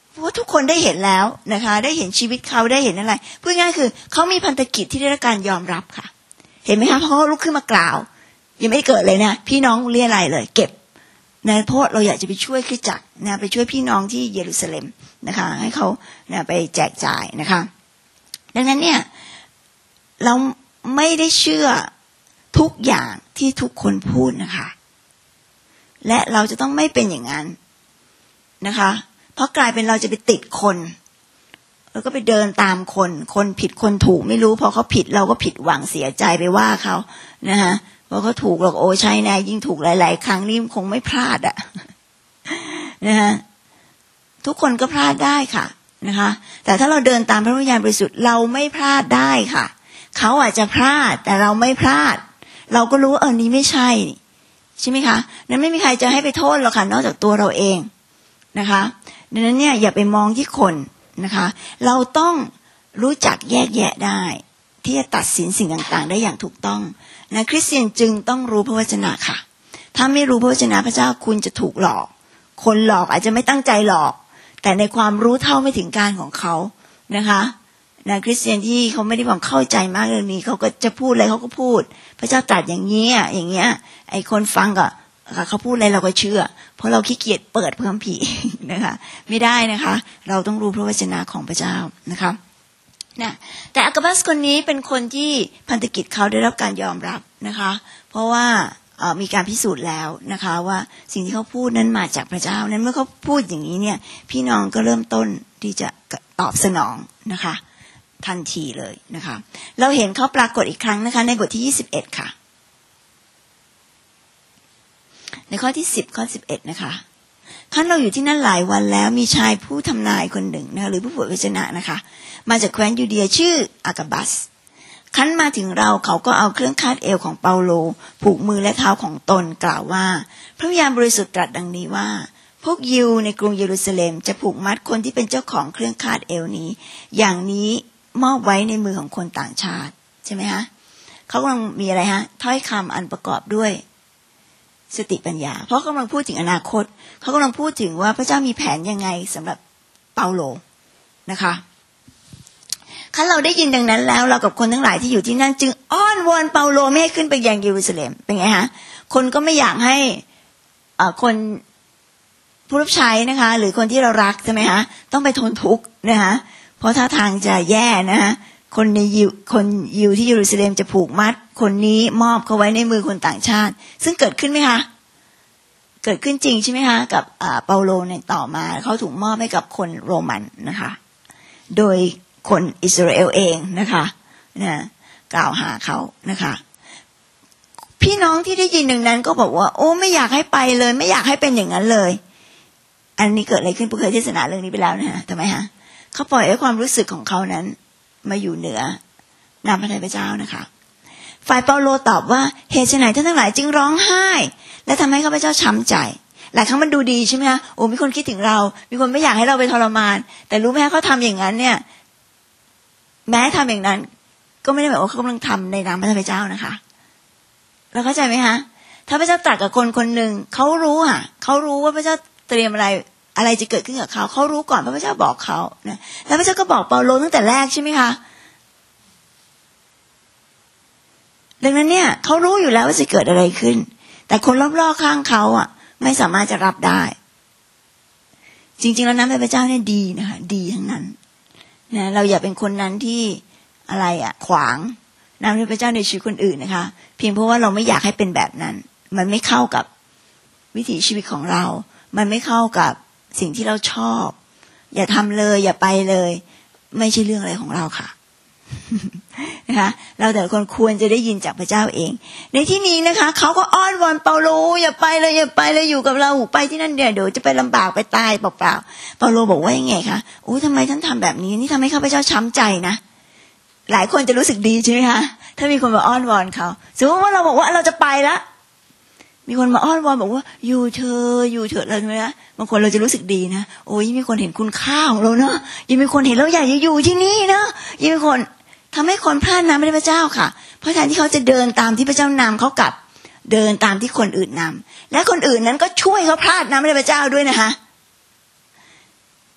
เพราะว่าทุกคนได้เห็นแล้วนะคะได้เห็นชีวิตเขาได้เห็นอะไรพูดง่ายคือเขามีพันธกิจที่ได้รับการยอมรับค่ะเห็นไหมคะเพราะเขาลุกขึ้นมากล่าวยังไม่เกิดเลยนะพี่น้องเรียอะไรเลยเก็บนะเพราะเราอยากจะไปช่วยคริสตจักรนะไปช่วยพี่น้องที่เยรูซาเล็มนะคะให้เขานะไปแจกจ่ายนะคะดังนั้นเนี่ยเราไม่ได้เชื่อทุกอย่างที่ทุกคนพูดนะคะและเราจะต้องไม่เป็นอย่างนั้นนะคะเพราะกลายเป็นเราจะไปติดคนแล้วก็ไปเดินตามคนผิดคนถูกไม่รู้พอเขาผิดเราก็ผิดหวังเสียใจไปว่าเขานะคะพอเขาถูกหรอกโอ้ใช่แน่ยิ่งถูกหลายๆครั้งนี่คงไม่พลาดอ่ะนะคะทุกคนก็พลาดได้ค่ะนะคะแต่ถ้าเราเดินตามพระวิญญาณบริสุทธิ์เราไม่พลาดได้ค่ะเขาอาจจะพลาดแต่เราไม่พลาดเราก็รู้นี้ไม่ใช่ใช่ไหมคะนั้นไม่มีใครจะให้ไปโทษหรอกค่ะนอกจากตัวเราเองนะคะดังนั้นเนี่ยอย่าไปมองที่คนนะคะเราต้องรู้จักแยกแยะได้ที่จะตัดสินสิ่งต่างๆได้อย่างถูกต้องนะคริสเตียนจึงต้องรู้พระวจนะค่ะถ้าไม่รู้พระวจนะพระเจ้าคุณจะถูกหลอกคนหลอกอาจจะไม่ตั้งใจหลอกแต่ในความรู้เท่าไม่ถึงการของเขานะคะนะคริสเตียนที่เขาไม่ได้ความเข้าใจมากเรื่องนี้เขาก็จะพูดอะไรเขาก็พูดพระเจ้าตรัสอย่างนี้อย่างเงี้ยไอ้คนฟังก็เขาพูดอะไรเราก็เชื่อเพราะเราขี้เกียจเปิดพระคัมภีร์นะคะไม่ได้นะคะเราต้องรู้พระวจนะของพระเจ้านะคะนะแต่อากาบัสคนนี้เป็นคนที่พันธกิจเขาได้รับการยอมรับนะคะเพราะว่ามีการพิสูจน์แล้วนะคะว่าสิ่งที่เขาพูดนั้นมาจากพระเจ้านั้นเมื่อเขาพูดอย่างนี้เนี่ยพี่น้องก็เริ่มต้นที่จะตอบสนองนะคะทันทีเลยนะคะเราเห็นเขาปรากฏอีกครั้งนะคะในบทที่21ค่ะในข้อที่10ข้อ11นะคะขั้นเราอยู่ที่นั่นหลายวันแล้วมีชายผู้ทำนายคนหนึ่งนะคะหรือผู้เผยพระวจนะนะคะมาจากแคว้นยูเดียชื่ออากาบัสขั้นมาถึงเราเขาก็เอาเครื่องคาดเอวของเปาโลผูกมือและเท้าของตนกล่าวว่าพระวิญญาณบริสุทธิ์ตรัสดังนี้ว่าพวกยิวในกรุงเยรูซาเล็มจะผูกมัดคนที่เป็นเจ้าของเครื่องคาดเอวนี้อย่างนี้มอบไว้ในมือของคนต่างชาติใช่ไหมฮะเขากำลังมีอะไรฮะถ้อยคำอันประกอบด้วยสติปัญญาเพราะเขากำลังพูดถึงอนาคตเขากำลังพูดถึงว่าพระเจ้ามีแผนยังไงสำหรับเปาโลนะคะขั้นเราได้ยินดังนั้นแล้วเรากับคนทั้งหลายที่อยู่ที่นั่นจึงอ้อนวอนเปาโลไม่ให้ขึ้นไปยังเยรูซาเล็มเป็นไงฮะคนก็ไม่อยากให้คนผู้รับใช้นะคะหรือคนที่เรารักใช่ไหมฮะต้องไปทนทุกข์นะคะเพราะท่าทางจะแย่นะฮะคนยิวที่เยรูซาเล็มจะผูกมัดคนนี้มอบเขาไว้ในมือคนต่างชาติซึ่งเกิดขึ้นไหมคะเกิดขึ้นจริงใช่ไหมคะกับเปาโลเนี่ยต่อมาเขาถูกมอบให้กับคนโรมันนะคะโดยคนอิสราเอลเองนะคะกล่าวหาเขานะคะพี่น้องที่ได้ยินดังนั้นก็บอกว่าโอ้ไม่อยากให้ไปเลยไม่อยากให้เป็นอย่างนั้นเลยอันนี้เกิดอะไรขึ้นเคยเทศนาเรื่องนี้ไปแล้วนะฮะทำไมฮะเขาปล่อยให้ความรู้สึกของเขานั้นมาอยู่เหนือนามพระทัยพระเจ้านะคะฝ่ายเปาโลตอบว่าเหตุไฉนท่านทั้งหลายจึงร้องไห้และทำให้ข้าพเจ้าช้ำใจหลายครั้งมันดูดีใช่ไหมคะโอ้มีคนคิดถึงเรามีคนไม่อยากให้เราไปทรมานแต่รู้ไหมคะเขาทำอย่างนั้นเนี่ยแม้ทำอย่างนั้นก็ไม่ได้หมายว่าเขากำลังทำในนามพระทัยพระเจ้านะคะเราเข้าใจไหมคะถ้าพระเจ้าตรัสกับคนคนหนึ่งเขารู้เขารู้ว่าพระเจ้าเตรียมอะไรจะเกิดขึ้นกับเขารู้ก่อนเพราะพระเจ้าบอกเขานะแล้วพระเจ้าก็บอกเปาโลตั้งแต่แรกใช่ไหมคะดังนั้นเนี่ยเขารู้อยู่แล้วว่าจะเกิดอะไรขึ้นแต่คนรอบๆข้างเขาไม่สามารถจะรับได้จริงๆแล้วน้ำพระเจ้าเนี่ยดีนะคะดีทั้งนั้นนะเราอย่าเป็นคนนั้นที่อะไรขวางน้ำพระเจ้าในชีวิตคนอื่นนะคะเพียงเพราะว่าเราไม่อยากให้เป็นแบบนั้นมันไม่เข้ากับวิถีชีวิตของเรามันไม่เข้ากับสิ่งที่เราชอบอย่าทำเลยอย่าไปเลยไม่ใช่เรื่องอะไรของเราค่ะนะคะเราแต่ละคนควรจะได้ยินจากพระเจ้าเองในที่นี้นะคะเขาก็อ้อนวอนเปาโลอย่าไปเลยอย่าไปเลยอยู่กับเราไปที่นั่นเดี๋ยวจะไปลำบากไปตายเปล่าๆเปาโลบอกว่ายังไงคะโอ้ทำไมท่านทำแบบนี้นี่ทำให้ข้าพเจ้าช้ำใจนะหลายคนจะรู้สึกดีใช่ไหมคะถ้ามีคนมาอ้อนวอนเขาสมมติว่าเราบอกว่าเราจะไปละมีคนมาอ้อนวอนบอกว่าอยู่เถอะเราใช่ไหมนะบางคนเราจะรู้สึกดีนะโอ้ยมีคนเห็นคุณค่าของเราเนาะยังมีคนเห็นเราอยากจะอยู่ที่นี่เนาะยังมีคนทำให้คนพลาดน้ำพระเจ้าค่ะเพราะแทนที่เขาจะเดินตามที่พระเจ้านำเขากลับเดินตามที่คนอื่นนำและคนอื่นนั้นก็ช่วยเขาพลาดน้ำพระเจ้าด้วยนะคะต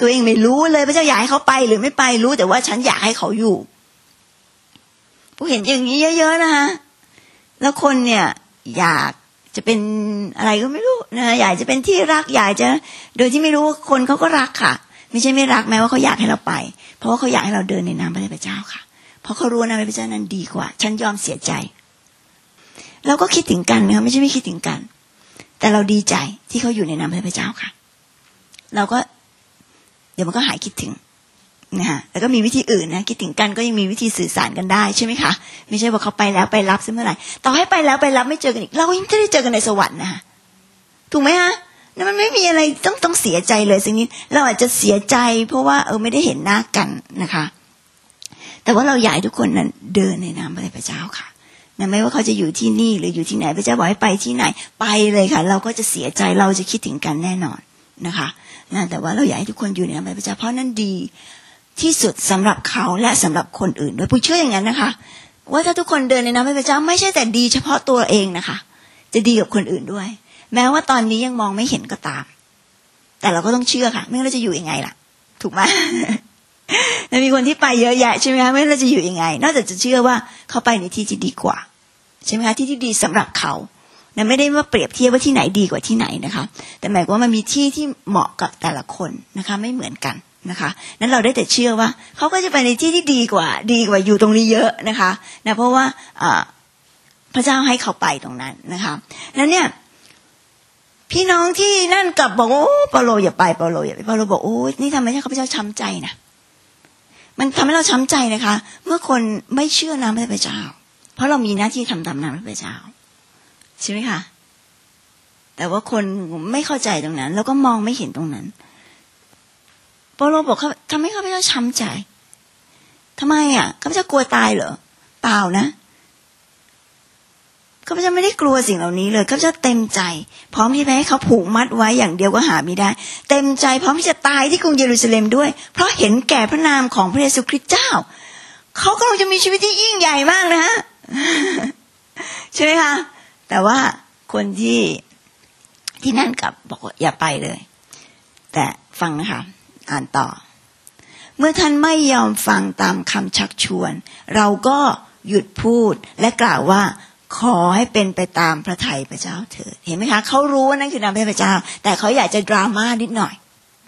ตัวเองไม่รู้เลยพระเจ้าอยากให้เขาไปหรือไม่ไปรู้แต่ว่าฉันอยากให้เขาอยู่ผู้เห็นอย่างนี้เยอะๆนะคะแล้วคนเนี่ยอยากจะเป็นอะไรก็ไม่รู้นะอยากจะเป็นที่รักอยากจะโดยที่ไม่รู้คนเขาก็รักค่ะไม่ใช่ไม่รักแม้ว่าเขาอยากให้เราไปเพราะว่าเขาอยากให้เราเดินในนามพระเจ้าค่ะเพราะเขารู้นะพระเจ้านั้นดีกว่าฉันยอมเสียใจเราก็คิดถึงกันนะคะไม่ใช่ไม่คิดถึงกันแต่เราดีใจที่เขาอยู่ในนามพระเจ้าค่ะเราก็เดี๋ยวมันก็หายคิดถึงนะคะแล้วก็มีวิธีอื่นนะคิดถึงกันก็ยังมีวิธีสื่อสารกันได้ใช่ไหมคะไม่ใช่ว่าเขาไปแล้วไปรับซะเมื่อไหร่ต่อให้ไปแล้วไปรับไม่เจอกันอีกเรายังไม่ได้เจอกันในสวรรค์นะคะถูกไหมคะนั่นมันไม่มีอะไรต้องเสียใจเลยสิ่งนี้เราอาจจะเสียใจเพราะว่าไม่ได้เห็นหน้ากันนะคะแต่ว่าเราอยากให้ทุกคนนั้นเดินในนามพระเจ้าค่ะนะไม่ว่าเขาจะอยู่ที่นี่หรืออยู่ที่ไหนพระเจ้าบอกให้ไปที่ไหนไปเลยค่ะเราก็จะเสียใจเราจะคิดถึงกันแน่นอนนะคะนะแต่ว่าเราอยากให้ทุกคนอยู่ในนามพระเจ้าเพราะนั่นดีที่สุดสำหรับเขาและสำหรับคนอื่นด้วยผู้เชื่ออย่างนั้นนะคะว่าถ้าทุกคนเดินในนามพระเจ้าไม่ใช่แต่ดีเฉพาะตัวเองนะคะจะดีกับคนอื่นด้วยแม้ว่าตอนนี้ยังมองไม่เห็นก็ตามแต่เราก็ต้องเชื่อค่ะไม่งั้นเราจะอยู่ยังไงล่ะถูกไหมแล้วมีคนที่ไปเยอะแยะใช่ไหมคะไม่งั้นเราจะอยู่ยังไงนอกจากจะเชื่อว่าเขาไปในที่ที่ดีกว่าใช่ไหมคะที่ที่ดีสำหรับเขานะไม่ได้ว่าเปรียบเทียบว่าที่ไหนดีกว่าที่ไหนนะคะแต่หมายความว่ามันมีที่ที่เหมาะกับแต่ละคนนะคะไม่เหมือนกันนะคะนั้นเราได้แต่เชื่อว่าเขาก็จะไปในที่ที่ดีกว่าอยู่ตรงนี้เยอะนะคะนะเพราะว่าพระเจ้าให้เขาไปตรงนั้นนะคะนั้นเนี่ยพี่น้องที่นั่นกลับบอกว่าเปาโลอย่าไปเปาโลบอกโอ้นี่ทำให้ข้าพเจ้าช้ำใจนะมันทำให้เราช้ำใจนะคะเมื่อคนไม่เชื่อนามพระเจ้าเพราะเรามีหน้าที่ทำตามนามพระเจ้าใช่ไหมคะแต่ว่าคนไม่เข้าใจตรงนั้นแล้วก็มองไม่เห็นตรงนั้นเปาโลบอกเขาทำให้ข้าพเจ้าช้ำใจทำไมข้าพเจ้ากลัวตายเหรอเปล่านะข้าพเจ้าไม่ได้กลัวสิ่งเหล่านี้เลยข้าพเจ้าเต็มใจพร้อมที่จะให้เขาผูกมัดไว้อย่างเดียวก็หาไม่ได้เต็มใจพร้อมที่จะตายที่กรุงเยรูซาเล็มด้วยเพราะเห็นแก่พระนามของพระเยซูคริสต์เจ้าเขากำลังจะมีชีวิตที่ยิ่งใหญ่มากนะฮะ ใช่ไหมคะแต่ว่าคนที่นั่นกลับบอกว่าอย่าไปเลยแต่ฟังนะคะอ่านต่อเมื่อท่านไม่ยอมฟังตามคำชักชวนเราก็หยุดพูดและกล่าวว่าขอให้เป็นไปตามพระทัยพระเจ้าเถิดเห็นไหมคะเขารู้ว่านั่นคือนามพระเจ้าแต่เขาอยากจะดราม่านิดหน่อย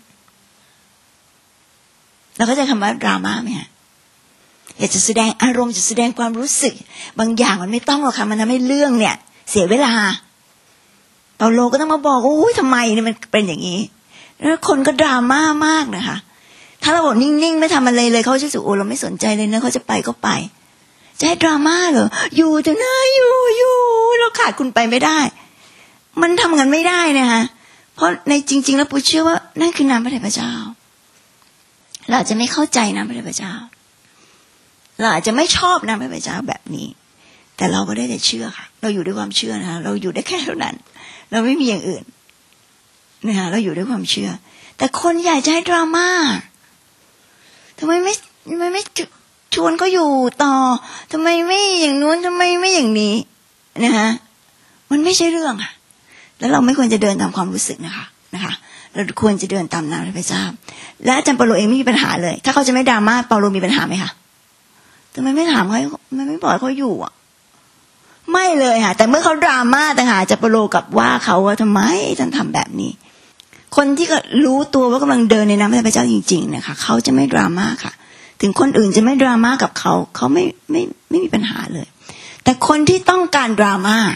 เราก็จะคำว่าดราม่าไหมฮะอยากจะแสดงอารมณ์จะแสดงความรู้สึกบางอย่างมันไม่ต้องหรอกค่ะมันทำให้เรื่องเนี่ยเสียเวลาเปาโลก็ต้องมาบอกว่าทำไมเนี่ยมันเป็นอย่างนี้แล้วคนก็ดราม่ามากนะคะถ้าเราบอกนิ่งๆไม่ทำอะไรเลยเขาจะรู้สึกเราไม่สนใจเลยนะเขาจะไปก็ไปจะให้ดราม่าเหรออยู่เถอะนะอยู่เราขาดคุณไปไม่ได้มันทำกันไม่ได้นะคะเพราะในจริงๆแล้วปูเชื่อว่านั่นคือนามพระเจ้าเราอาจจะไม่เข้าใจนามพระเจ้าเราอาจจะไม่ชอบนามพระเจ้าแบบนี้แต่เราก็ได้แต่เชื่อค่ะเราอยู่ด้วยความเชื่อนะคะเราอยู่ได้แค่เท่านั้นเราไม่มีอย่างอื่นนะคะเราอยู่ด้วยความเชื่อแต่คนอยากจะให้ดราม่าทำไมไม่ชวนก็อยู่ต่อทำไมไม่อย่างนู้นทำไมไม่อย่างนี้นะคะมันไม่ใช่เรื่องค่ะแล้วเราไม่ควรจะเดินตามความรู้สึกนะคะเราควรจะเดินตามนามพระเจ้าและอาจารย์เปาโลเองไม่มีปัญหาเลยถ้าเขาจะไม่ดราม่าเปาโลมีปัญหาไหมคะทำไมไม่ถามเขาไม่บอกเขาอยู่ไม่เลยค่ะแต่เมื่อเขาดราม่าต่างหากอาจารย์เปาโลกับว่าเขาว่าทำไมท่านทำแบบนี้คนที่ก็รู้ตัวว่ากำลังเดินในนามพระเจ้าจริงๆนะคะเขาจะไม่ดราม่าค่ะถึงคนอื่นจะไม่ดราม่ากับเขาไม่มีปัญหาเลยแต่คนที่ต้องการดราม่า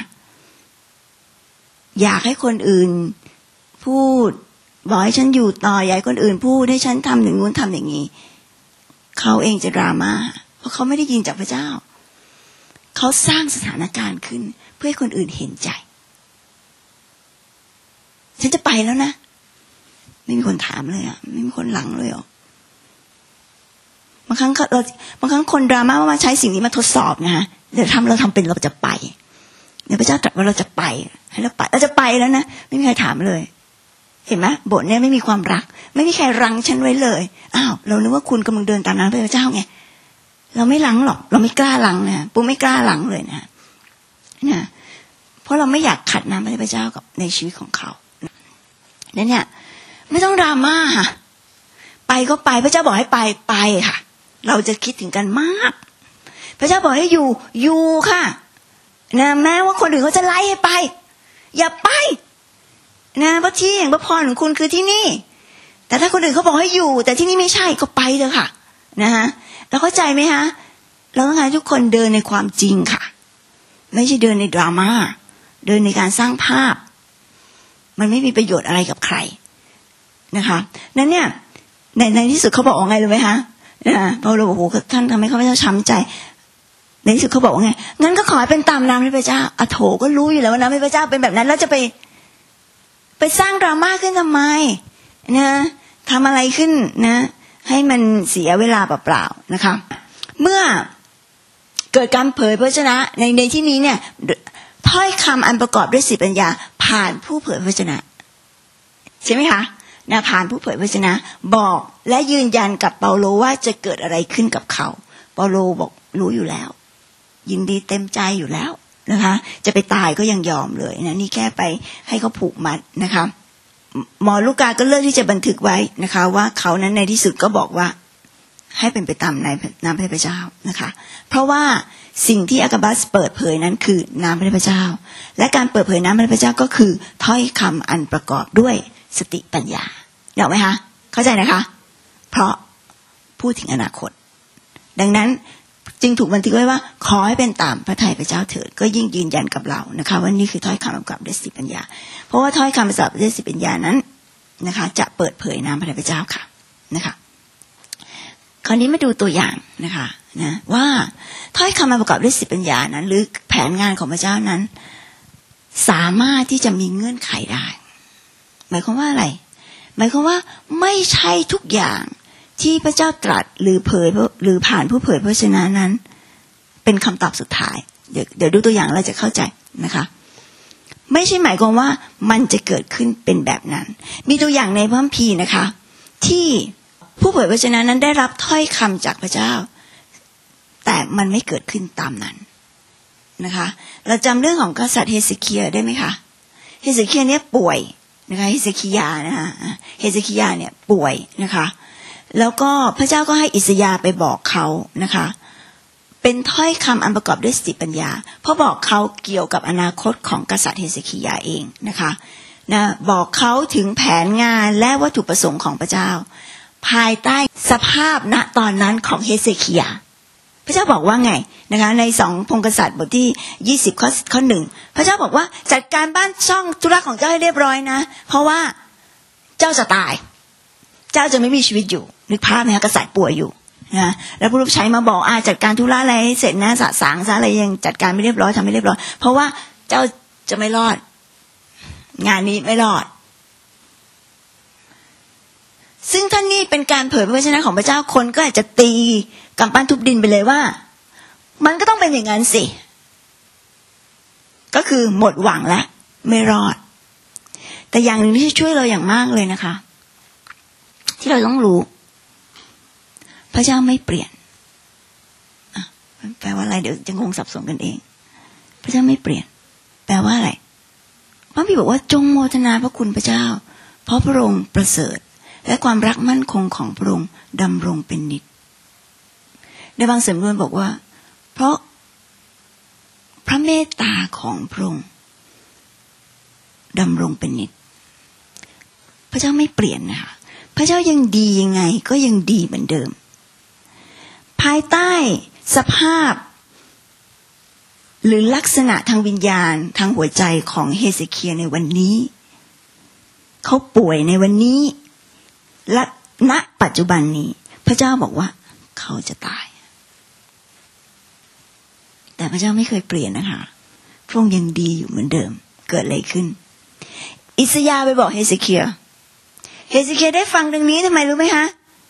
อยากให้คนอื่นพูดบอกให้ฉันอยู่ต่ออยากให้คนอื่นพูดให้ฉันทำอย่างนู้นทำอย่างนี้เขาเองจะดราม่าเพราะเขาไม่ได้ยินจากพระเจ้าเขาสร้างสถานการณ์ขึ้นเพื่อให้คนอื่นเห็นใจฉันจะไปแล้วนะไม่มีคนถามเลยไม่มีคนหลังเลยบางครั้งคนดราม่าว่าใช้สิ่งนี้มาทดสอบนะฮะเดี๋ยวเราทำเป็นเราจะไปเดี๋ยวพระเจ้าตรัสว่าเราจะไปให้เราไปเราจะไปแล้วนะไม่มีใครถามเลยเห็นไหมบทเนี่ยไม่มีความรักไม่มีใครรั้งฉันไว้เลยอ้าวเรานึกว่าคุณกำลังเดินตามน้ำพระเจ้าไงเราไม่รั้งหรอกเราไม่กล้ารั้งนะปูไม่กล้ารั้งเลยนะเพราะเราไม่อยากขัดน้ำพระเจ้ากับในชีวิตของเขานั่นเนี่ยไม่ต้องดราม่าค่ะไปก็ไปพระเจ้าบอกให้ไปค่ะเราจะคิดถึงกันมากพระเจ้าบอกให้อยู่ค่ะนะแม้ว่าคนอื่นเขาจะไล่ให้ไปอย่าไปนะเพราะที่แห่งพระพรของคุณคือที่นี่แต่ถ้าคนอื่นเขาบอกให้อยู่แต่ที่นี่ไม่ใช่ก็ไปเถอะค่ะนะฮะเราเข้าใจไหมฮะเราต้องการทุกคนเดินในความจริงค่ะไม่ใช่เดินในดราม่าเดินในการสร้างภาพมันไม่มีประโยชน์อะไรกับใครนะคะนั้นเนี่ยในที่สุดเขาบอกว่าไงรู้ไหมคะพอเราบอกโอ้โหท่านทำให้เขาไม่ต้องช้ำใจในที่สุดเขาบอกว่าไงงั้นก็ขอให้เป็นตามน้ำพระเจ้าโถก็รู้อยู่แล้วว่าน้ำพระเจ้าเป็นแบบนั้นแล้วจะไปสร้างดราม่าขึ้นทำไมนะทำอะไรขึ้นนะให้มันเสียเวลาเปล่าๆนะคะเมื่อเกิดการเผยพระวจนะในที่นี้เนี่ยถ้อยคำอันประกอบด้วยสติปัญญาผ่านผู้เผยพระวจนะใช่ไหมคะนะผ่านผู้เผยพระวจนะบอกและยืนยันกับเปาโลว่าจะเกิดอะไรขึ้นกับเขาเปาโลบอกรู้อยู่แล้วยินดีเต็มใจอยู่แล้วนะคะจะไปตายก็ยังยอมเลยนะนี่แค่ไปให้เขาผูกมัดนะคะหมอลูกาก็เลือกที่จะบันทึกไว้นะคะว่าเขานั้นในที่สุดก็บอกว่าให้เป็นไปตามน้ำพระเจ้านะคะเพราะว่าสิ่งที่อากาบัสเปิดเผยนั้นคือน้ำพระเจ้าและการเปิดเผยน้ำพระเจ้าก็คือถ้อยคำอันประกอบด้วยสติปัญญาเห็นไหมคะเข้าใจนะคะเพราะพูดถึงอนาคตดังนั้นจึงถูกบันทึกไว้ว่าขอให้เป็นตามพระทัยพระเจ้าเถิดก็ยิ่งยืนยันกับเรานะคะว่านี่คือถ้อยคำประกอบด้วยสติปัญญาเพราะว่าถ้อยคำประกอบด้วยสติปัญญานั้นนะคะจะเปิดเผยน้ำพระทัยพระเจ้าค่ะนะคะคราวนี้มาดูตัวอย่างนะคะนะว่าถ้อยคำประกอบด้วยสติปัญญานั้นหรือแผนงานของพระเจ้านั้นสามารถที่จะมีเงื่อนไขได้หมายความว่าอะไรหมายความว่าไม่ใช่ทุกอย่างที่พระเจ้าตรัสหรือเผยหรือผ่านผู้เผยพระวจนะนั้นเป็นคำตอบสุดท้ายเดี๋ยวดูตัวอย่างเราจะเข้าใจนะคะไม่ใช่หมายความว่ามันจะเกิดขึ้นเป็นแบบนั้นมีตัวอย่างในพระคัมภีร์นะคะที่ผู้เผยพระวจนะนั้นได้รับถ้อยคำจากพระเจ้าแต่มันไม่เกิดขึ้นตามนั้นนะคะเราจำเรื่องของกษัตริย์เฮเซเคียได้ไหมคะเฮเซเคียเนี่ยป่วยนะคะเฮเซคิยานะคะเฮเซคิยาเนี่ยป่วยนะคะแล้วก็พระเจ้าก็ให้อิสยาห์ไปบอกเขานะคะเป็นถ้อยคำอันประกอบด้วยสติปัญญาเพราะบอกเขาเกี่ยวกับอนาคตของกษัตริย์เฮเซคิยาเองนะคะนะบอกเขาถึงแผนงานและวัตถุประสงค์ของพระเจ้าภายใต้สภาพณตอนนั้นของเฮเซคิยาพระเจ้าบอกว่าไงนะคะใน2พงศ์กษัตริย์บทที่20ข้อ1พระเจ้าบอกว่าจัดการบ้านช่องธุระของเจ้าให้เรียบร้อยนะเพราะว่าเจ้าจะตายเจ้าจะไม่มีชีวิตอยู่นึกภาพไหมคะกษัตริย์ป่วยอยู่นะแล้วผู้รับใช้มาบอกจัดการธุระอะไรให้เสร็จนะสะสางซะอะไรยังจัดการไม่เรียบร้อยทำไม่เรียบร้อยเพราะว่าเจ้าจะไม่รอดงานนี้ไม่รอดซึ่งท่านนี่เป็นการเผยพระวจนะของพระเจ้าคนก็อาจจะตีกำปั้นทุบดินไปเลยว่ามันก็ต้องเป็นอย่างนั้นสิก็คือหมดหวังแล้วไม่รอดแต่อย่างหนึ่งที่ช่วยเราอย่างมากเลยนะคะที่เราต้องรู้พระเจ้าไม่เปลี่ยนแปลว่าอะไรเดี๋ยวจะงงสับสนกันเองพระเจ้าไม่เปลี่ยนแปลว่าอะไรพระบิดาบอกว่าจงโมทนาพระคุณพระเจ้าเพราะพระองค์ประเสริฐและความรักมั่นคงของพระองค์ดำรงเป็นนิจในบางสำนวนบอกว่าเพราะพระเมตตาของพระองค์ดำรงเป็นนิจพระเจ้าไม่เปลี่ยนนะคะพระเจ้ายังดียังไงก็ยังดีเหมือนเดิมภายใต้สภาพหรือลักษณะทางวิญญาณทางหัวใจของเฮเซเคียในวันนี้เขาป่วยในวันนี้และณปัจจุบันนี้พระเจ้าบอกว่าเขาจะตายแต่พระเจ้าไม่เคยเปลี่ยนนะคะพระองค์ยังดีอยู่เหมือนเดิมเกิดอะไรขึ้นอิสยาห์ไปบอกเฮเซเคียได้ฟังดังนี้ทำไมรู้ไหมคะ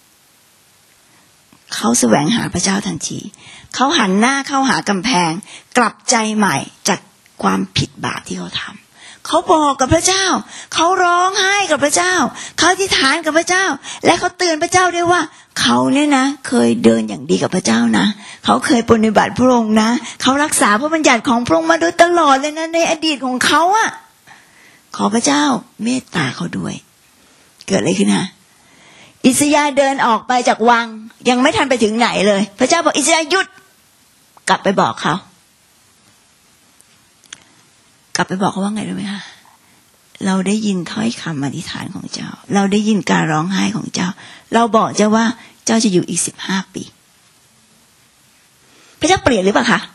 เขาแสวงหาพระเจ้าทันทีเขาหันหน้าเข้าหากำแพงกลับใจใหม่จากความผิดบาปที่เขาทำเขาบอกกับพระเจ้าเขาร้องไห้กับพระเจ้าเขาอธิษฐานกับพระเจ้าและเขาเตือนพระเจ้าด้วยว่าเขาเนี่ยนะเคยเดินอย่างดีกับพระเจ้านะเขาเคยปฏิบัติพระองค์นะเขารักษาพระบัญญัติของพระองค์มาโดยตลอดเลยนะในอดีตของเขาอะขอพระเจ้าเมตตาเขาด้วยเกิดอะไรขึ้นฮะอิอิสยาห์เดินออกไปจากวังยังไม่ทันไปถึงไหนเลยพระเจ้าบอกอิสยาห์หยุดกลับไปบอกเขาว่าไงรู้ไหมคะเราได้ยินถ้อยคำอธิษฐานของเจ้าเราได้ยินการร้องไห้ของเจ้าเราบอกเจ้าว่าเจ้าจะอยู่อีก15 ปีพระเจ้าเปลี่ยนหรือเปล่าคะ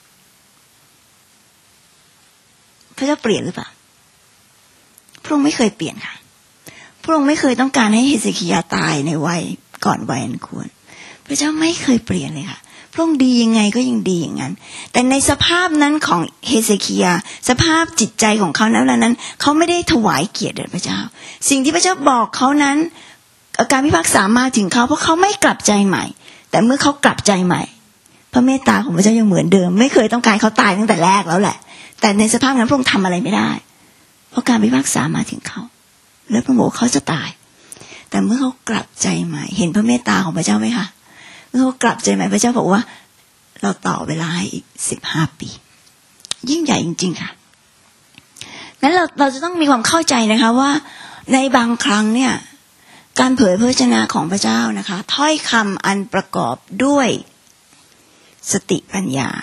พระเจ้าเปลี่ยนหรือเปล่าพระองค์ไม่เคยเปลี่ยนค่ะพระองค์ไม่เคยต้องการให้เฮเซคิยาตายในวัยก่อนวัยอันควรพระเจ้าไม่เคยเปลี่ยนเลยค่ะพระองค์ดียังไงก็ยังดีอย่างนั้นแต่ในสภาพนั้นของเฮเซคิยาสภาพจิตใจของเขานั้นเขาไม่ได้ถวายเกียรติแด่พระเจ้าสิ่งที่พระเจ้าบอกเขานั้นการพิพากษามาถึงเขาเพราะเขาไม่กลับใจใหม่แต่เมื่อเขากลับใจใหม่พระเมตตาของพระเจ้ายังเหมือนเดิมไม่เคยต้องการเขาตายตั้งแต่แรกแล้วแหละแต่ในสภาพนั้นพระองค์ทำอะไรไม่ได้เพราะการพิพากษามาถึงเขาแล้วพระองค์บอกเขาจะตายแต่เมื่อเขากลับใจใหม่เห็นพระเมตตาของพระเจ้าไหมคะเมื่อเขากลับใจใหม่พระเจ้าบอกว่าเราต่อเวลาให้อีก15 ปียิ่งใหญ่จริงๆค่ะงั้นเราจะต้องมีความเข้าใจนะคะว่าในบางครั้งเนี่ยการเผยพระวจนะของพระเจ้านะคะถ้อยคำอันประกอบด้วยสติปัญญา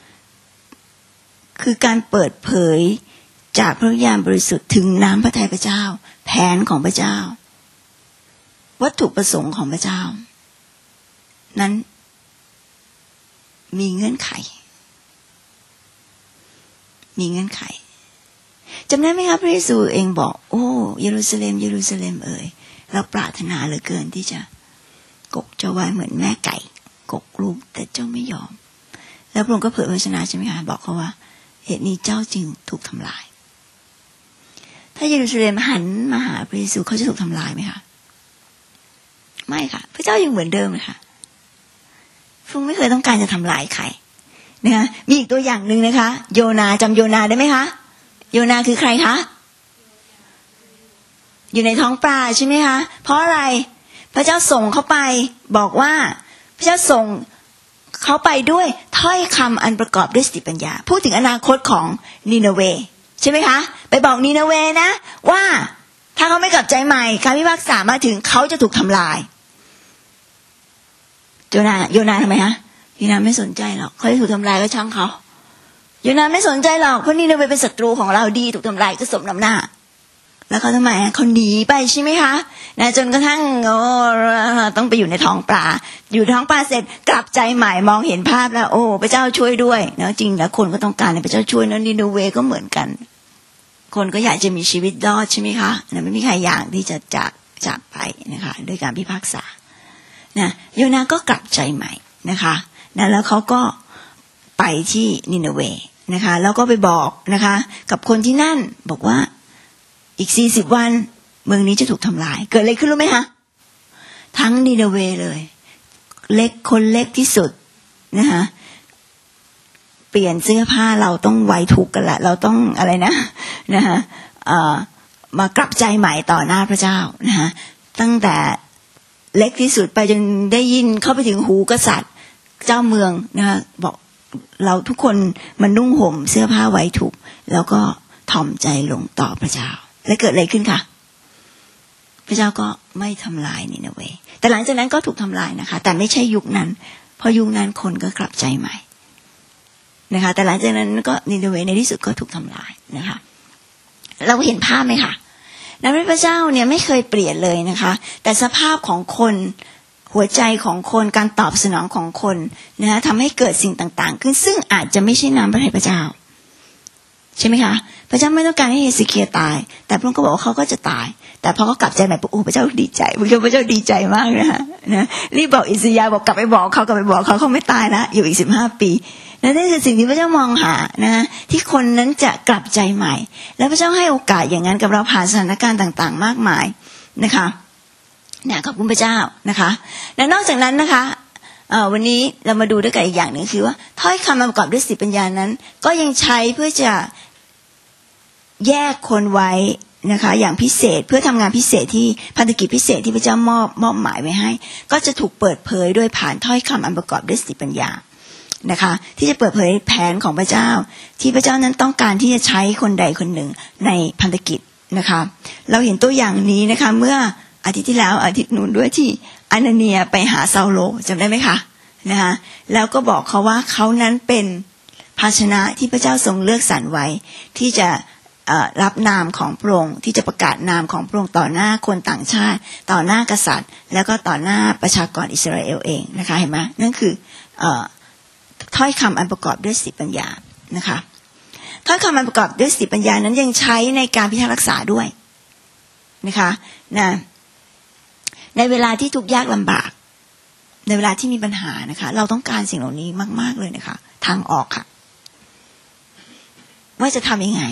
คือการเปิดเผยจากพระวิญญาณบริสุทธิ์ถึงน้ำพระทัยพระเจ้าแผนของพระเจ้าวัตถุประสงค์ของพระเจ้านั้นมีเงื่อนไขจำได้ไหมครับพระเยซูเองบอกโอ้เยรูซาเล็มเยรูซาเล็มเอ๋ยเราปรารถนาเหลือเกินที่จะกกเจ้าไว้เหมือนแม่ไก่กกลูกแต่เจ้าไม่ยอมแล้วพระองค์ก็เผยพระวจนะใช่ไหมคะบอกเขาว่าเหตุนี้เจ้าจึงถูกทำลายถ้าเยรูซาเล็มหันมาหาพระเยซูเขาจะถูกทำลายไหมคะไม่ค่ะพระเจ้ายังเหมือนเดิมเลยค่ะพระองค์ไม่เคยต้องการจะทำลายใครนะคะมีอีกตัวอย่างหนึ่งนะคะโยนาจำโยนาได้ไหมคะโยนาคือใครคะอยู่ในท้องปลาใช่ไหมคะเพราะอะไรพระเจ้าส่งเขาไปบอกว่าพระเจ้าส่งเขาไปด้วยถ้อยคำอันประกอบด้วยสติปัญญาพูดถึงอนาคตของนีนาเวใช่ไหมคะไปบอกนีนาเวนะว่าถ้าเขาไม่กลับใจใหม่การพิพากษามาถึงเขาจะถูกทำลายโยนาทำไมฮะโยนาไม่สนใจหรอกเขาจะถูกทำลายก็ช่างเขาโยนาไม่สนใจหรอกเพราะนีนาเวเป็นศัตรูของเราดีถูกทำลายก็สมน้ำหน้าแล้วเขาทำไมเขาหนีไปใช่ไหมคะนะจนกระทั่งต้องไปอยู่ในท้องปลาอยู่ท้องปลาเสร็จกลับใจใหม่มองเห็นภาพแล้วโอ้พระเจ้าช่วยด้วยนะจริงแล้วคนก็ต้องการให้พระเจ้าช่วยนะนีนาเวก็เหมือนกันคนก็อยากจะมีชีวิตรอดใช่ไหมคะนะไม่มีใครอยากที่จะจากไปนะคะด้วยการพิพากษานะโยนาก็กลับใจใหม่นะคะนะแล้วเขาก็ไปที่นินาเวนะคะแล้วก็ไปบอกนะคะกับคนที่นั่นบอกว่าอีก40 วันเมืองนี้จะถูกทำลายเกิดอะไรขึ้นรู้ไหมคะทั้งนินาเวเลยคนเล็กที่สุดนะคะเปลี่ยนเสื้อผ้าเราต้องไว้ทุกข์กันละเราต้องอะไรนะคะมากลับใจใหม่ต่อหน้าพระเจ้านะคะตั้งแต่เล็กที่สุดไปจนได้ยินเข้าไปถึงหูกษัตริย์เจ้าเมืองนะคะบอกเราทุกคนมันนุ่งห่มเสื้อผ้าไว้ทุกข์แล้วก็ถ่อมใจลงต่อพระเจ้าและเกิดอะไรขึ้นคะพระเจ้าก็ไม่ทำลายนินาเวแต่หลังจากนั้นก็ถูกทำลายนะคะแต่ไม่ใช่ยุคนั้นเพราะยุคนั้นคนก็กลับใจใหม่นะคะแต่หลังจากนั้นก็นินาเวในที่สุดก็ถูกทำลายนะคะเราเห็นภาพไหมคะนั้นพระเจ้าเนี่ยไม่เคยเปลี่ยนเลยนะคะแต่สภาพของคนหัวใจของคนการตอบสนองของคนนะทำให้เกิดสิ่งต่างๆขึ้นซึ่งอาจจะไม่ใช่น้ำพระทัยพระเจ้าใช่ไหมคะพระเจ้าไม่ต้องการให้เฮเซเคียตายแต่พระองค์ก็บอกว่าเขาก็จะตายแต่พอเขากลับใจใหม่ปุ๊บโอ้พระเจ้าดีใจพระเจ้าดีใจมากนะรีบบอกอิสยาห์บอกกลับไปบอกเขาไม่ตายนะอยู่อีก15 ปีและนี่คือสิ่งที่พระเจ้ามองหานะที่คนนั้นจะกลับใจใหม่และพระเจ้าให้โอกาสอย่างนั้นกับเราผ่านสถานการณ์ต่างๆมากมายนะคะเนี่ยขอบคุณพระเจ้านะคะและนอกจากนั้นนะคะวันนี้เรามาดูด้วยกันอีกอย่างหนึ่งคือว่าถ้อยคำประกอบด้วยสติปัญญานั้นก็ยังใช้เพื่อจะแยกคนไว้นะคะอย่างพิเศษเพื่อทำงานพิเศษที่พันธกิจพิเศษที่พระเจ้ามอบหมายไว้ให้ก็จะถูกเปิดเผยด้วยผ่านถ้อยคำอันประกอบด้วยสติปัญญานะคะที่จะเปิดเผยแผนของพระเจ้าที่พระเจ้านั้นต้องการที่จะใช้คนใดคนหนึ่งในพันธกิจนะคะเราเห็นตัวอย่างนี้นะคะเมื่ออาทิตย์ที่แล้วอาทิตย์นู้นด้วยที่อานาเนียไปหาซาโลจำได้ไหมคะนะคะแล้วก็บอกเขาว่าเขานั้นเป็นภาชนะที่พระเจ้าทรงเลือกสรรไว้ที่จะรับนามของพระองค์ที่จะประกาศนามของพระองค์ต่อหน้าคนต่างชาติต่อหน้ากษัตริย์แล้วก็ต่อหน้าประชากรอิสราเอลเองนะคะเห็นไหมนั่นคือถ้อยคำอันประกอบด้วยสติปัญญานะคะถ้อยคำอันประกอบด้วยสติปัญญานั้นยังใช้ในการพิทักษ์รักษาด้วยนะคะในเวลาที่ทุกข์ยากลำบากในเวลาที่มีปัญหานะคะเราต้องการสิ่งเหล่านี้มากๆเลยนะคะทางออกค่ะว่าจะทำยังไง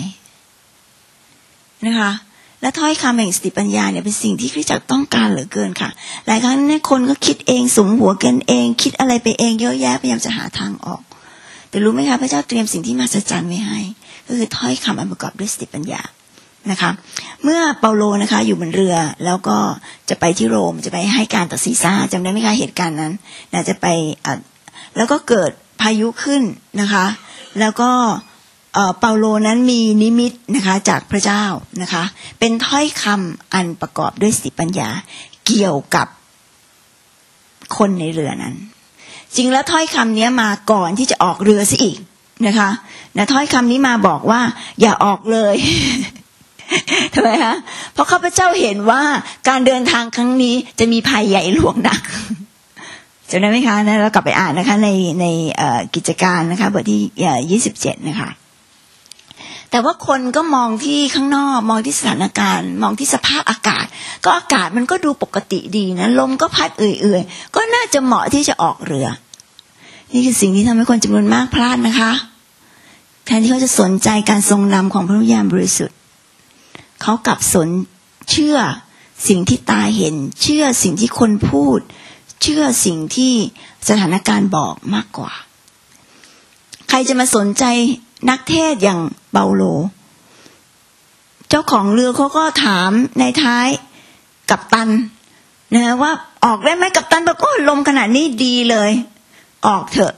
นะคะและถ้อยคำแห่งสติปัญญาเนี่ยเป็นสิ่งที่คริสตจักรต้องการเหลือเกินค่ะหลายครั้งเนี่ยคนก็คิดเองสุมหัวกันเองคิดอะไรไปเองเยอะแยะพยายามจะหาทางออกแต่รู้ไหมคะพระเจ้าเตรียมสิ่งที่มหัศจรรย์ไว้ให้ก็คือถ้อยคำอันประกอบด้วยสติปัญญานะคะเมื่อเปาโลนะคะอยู่บนเรือแล้วก็จะไปที่โรมจะไปให้การต่อซีซ่าจำได้ไหมคะเหตุการณ์นั้นจะไปแล้วก็เกิดพายุขึ้นนะคะแล้วก็เปาโลนั้นมีนิมิตนะคะจากพระเจ้านะคะเป็นถ้อยคำอันประกอบด้วยสติปัญญาเกี่ยวกับคนในเรือนั้นจริงแล้วถ้อยคำนี้มาก่อนที่จะออกเรือซะอีกนะคะถ้อยคำนี้มาบอกว่าอย่าออกเลยทำไมคะเพราะข้าพเจ้าเห็นว่าการเดินทางครั้งนี้จะมีภัยใหญ่หลวงหนักจำได้ไหมคะเรากลับไปอ่านนะคะในกิจการนะคะบทที่27นะคะแต่ว่าคนก็มองที่ข้างนอกมองที่สถานการณ์มองที่สภาพอากาศก็อากาศมันก็ดูปกติดีนะลมก็พัดเอื่อยๆก็น่าจะเหมาะที่จะออกเรือนี่คือสิ่งที่ทำให้คนจำนวนมากพลาดนะคะแทนที่เขาจะสนใจการทรงนำของพระวิญญาณบริสุทธิ์เขากลับเชื่อสิ่งที่ตาเห็นเชื่อสิ่งที่คนพูดเชื่อสิ่งที่สถานการณ์บอกมากกว่าใครจะมาสนใจนักเทศอย่างเปาโลเจ้าของเรือเขาก็ถามในท้ายกัปตันนะว่าออกได้ไหมกัปตันบอกก็ลมขนาดนี้ดีเลยออกเถอะ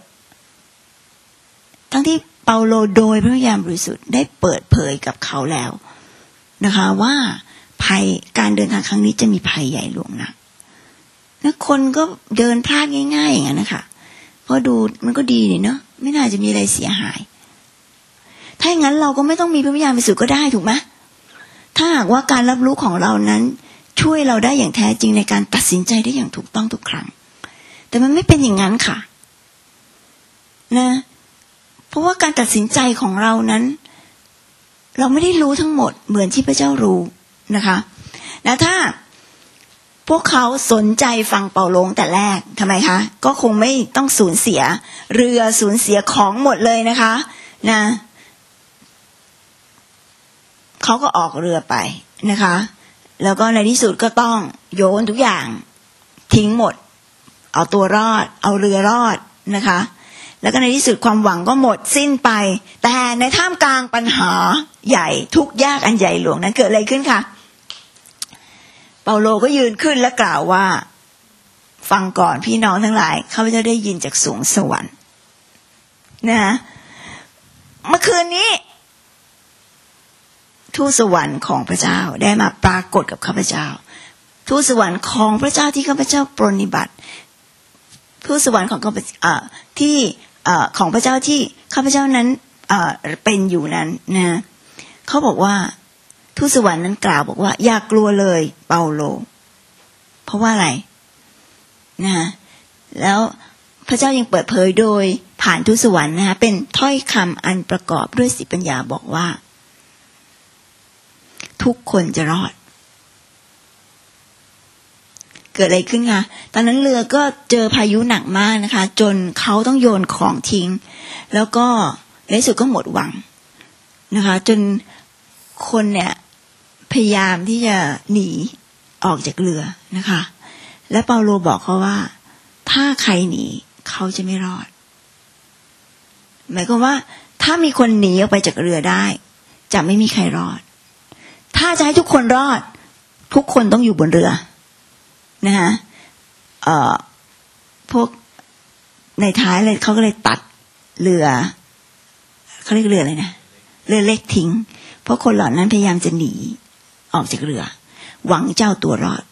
ทั้งที่เปาโลโดยพระวิญญาณบริสุทธิ์ได้เปิดเผยกับเขาแล้วนะคะว่าภัยการเดินทางครั้งนี้จะมีภัยใหญ่หลวงนะคนก็เดินพลาดง่ายๆอย่างนั้นนะคะเพราะดูมันก็ดีนี่เนาะไม่น่าจะมีอะไรเสียหายถ้าอย่างนั้นเราก็ไม่ต้องมีพระวิญญาณบริสุทธิ์ก็ได้ถูกไหมถ้าหากว่าการรับรู้ของเรานั้นช่วยเราได้อย่างแท้จริงในการตัดสินใจได้อย่างถูกต้องทุกครั้งแต่มันไม่เป็นอย่างนั้นค่ะนะเพราะว่าการตัดสินใจของเรานั้นเราไม่ได้รู้ทั้งหมดเหมือนที่พระเจ้ารู้นะคะถ้าพวกเขาสนใจฟังเปาโลแต่แรกทำไมคะก็คงไม่ต้องสูญเสียเรือสูญเสียของหมดเลยนะคะเขาก็ออกเรือไปนะคะแล้วก็ในที่สุดก็ต้องโยนทุกอย่างทิ้งหมดเอาตัวรอดเอาเรือรอดนะคะแล้วก็ในที่สุดความหวังก็หมดสิ้นไปแต่ในท่ามกลางปัญหาใหญ่ทุกข์ยากอันใหญ่หลวงนั้นเกิดอะไรขึ้นคะเปาโลก็ยืนขึ้นและกล่าวว่าฟังก่อนพี่น้องทั้งหลายข้าพเจ้าได้ยินจากสวงสวรรค์นะเมื่อคืนนี้ทูตสวรรค์ของพระเจ้าได้มาปรากฏกับข้าพเจ้าทูตสวรรค์ของพระเจ้าที่ข้าพเจ้าปรนนิบัติทูตสวรรค์ของที่ของพระเจ้าที่ข้าพเจ้านั้นเป็นอยู่นั้นนะเขาบอกว่าทูตสวรรค์นั้นกล่าวบอกว่าอย่ากลัวเลยเปาโลเพราะว่าอะไรนะแล้วพระเจ้ายังเปิดเผยโดยผ่านทูตสวรรค์นะคะเป็นถ้อยคำอันประกอบด้วยสติปัญญาบอกว่าทุกคนจะรอดเกิดอะไรขึ้นคะตอนนั้นเรือก็เจอพายุหนักมากนะคะจนเขาต้องโยนของทิ้งแล้วก็ในที่สุดก็หมดหวังนะคะจนคนเนี่ยพยายามที่จะหนีออกจากเรือนะคะและเปาโลบอกเขาว่าถ้าใครหนีเขาจะไม่รอดหมายความว่าถ้ามีคนหนีออกไปจากเรือได้จะไม่มีใครรอดถ้าจะให้ทุกคนรอดทุกคนต้องอยู่บนเรือนะคะพวกในท้ายเลยเขาก็เลยตัดเรือเขาเรียกเรืออะไรนะเรือเล็กทิ้งเพราะคนเหล่านั้นพยายามจะหนีออกจากเรือหวังเจ้าตัวรอด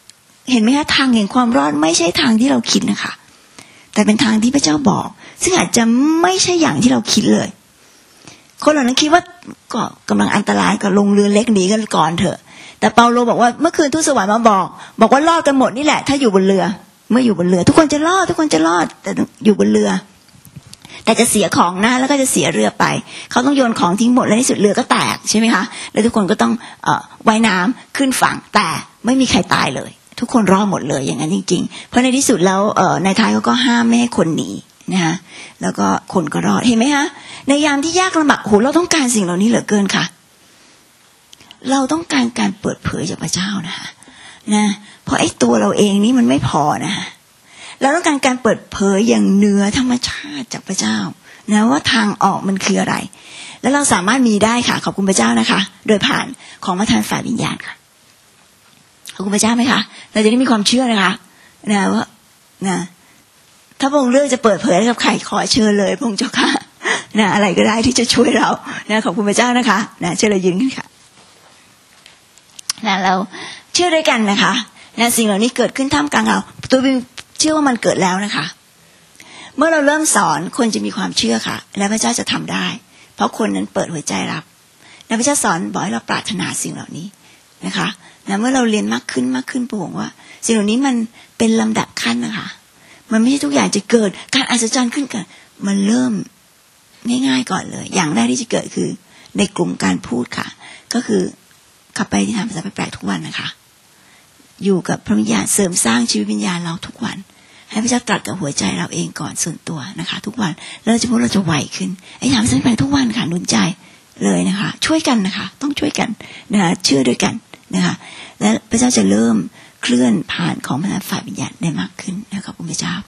เห็นไหมคะทางแห่งความรอดไม่ใช่ทางที่เราคิดนะคะแต่เป็นทางที่พระเจ้าบอกซึ่งอาจจะไม่ใช่อย่างที่เราคิดเลยคนเหล่านั้นคิดว่าก็กำลังอันตรายก็ลงเรือเล็กหนีกันก่อนเถอะแต่เปาโลบอกว่าเมื่อคืนทูตสวรรค์มาบอกว่ารอดกันหมดนี่แหละถ้าอยู่บนเรือเมื่ออยู่บนเรือทุกคนจะรอดแต่อยู่บนเรือแต่จะเสียของนะแล้วก็จะเสียเรือไปเขาต้องโยนของทิ้งหมดแล้วในสุดเรือก็แตกใช่ไหมคะแล้วทุกคนก็ต้องว่ายน้ำขึ้นฝั่งแต่ไม่มีใครตายเลยทุกคนรอดหมดเลยอย่างนั้นจริงๆเพราะในที่สุดแล้วนายท้ายเขาก็ห้ามไม่ให้คนหนีนะคะแล้วก็คนก็รอดเห็นไหมคะในยามที่ยากลำบากโหเราต้องการสิ่งเหล่านี้เหลือเกินค่ะเราต้องการการเปิดเผยจากพระเจ้านะคะนะเพราะไอ้ตัวเราเองนี่มันไม่พอนะเราต้องการการเปิดเผยอย่างเหนือธรรมชาติจากพระเจ้านะว่าทางออกมันคืออะไรแล้วเราสามารถมีได้ค่ะขอบคุณพระเจ้านะคะโดยผ่านของประทานฝ่ายวิญญาณค่ะขอบคุณพระเจ้าไหมคะเราจะได้มีความเชื่อนะคะนะว่านะถ้าพระองค์เลือกจะเปิดเผยให้กับใครขอเชิญเลยพระองค์เจ้าค่ะนะอะไรก็ได้ที่จะช่วยเรานะขอบคุณพระเจ้านะคะนะเชิญเรายืนขึ้นค่ะนะเราเชื่อด้วยกันนะคะนะสิ่งเหล่านี้เกิดขึ้นท่ามกลางเราตัวเชื่อว่ามันเกิดแล้วนะคะเมื่อเราเริ่มสอนคนจะมีความเชื่อค่ะและพระเจ้าจะทำได้เพราะคนนั้นเปิดหัวใจรับและพระเจ้าสอนบอกให้เราปรารถนาสิ่งเหล่านี้นะคะนะเมื่อเราเรียนมากขึ้นพระองค์ว่าสิ่งเหล่านี้มันเป็นลำดับขั้นนะคะมันไม่ใช่ทุกอย่างจะเกิดการอัศจรรย์ขึ้นกันมันเริ่มง่ายๆก่อนเลยอย่างแรกที่จะเกิดคือในกลุ่มการพูดค่ะก็คือขับไปที่ทำภาษาแปลกๆทุกวันนะคะอยู่กับพระวิญญาณเสริมสร้างชีวิตวิญญาณเราทุกวันให้พระเจ้าตรัสกับหัวใจเราเองก่อนส่วนตัวนะคะทุกวันแล้วเราจะพบเราจะไหวขึ้นไอ้ทำภาษาแปลกทุกวันค่ะหนุนใจเลยนะคะช่วยกันนะคะต้องช่วยกันนะคะเชื่อด้วยกันนะคะและพระเจ้าจะเริ่มเคลื่อนผ่านของพระฝ่ายวิญญาณได้มากขึ้นนะครับพระเจ้า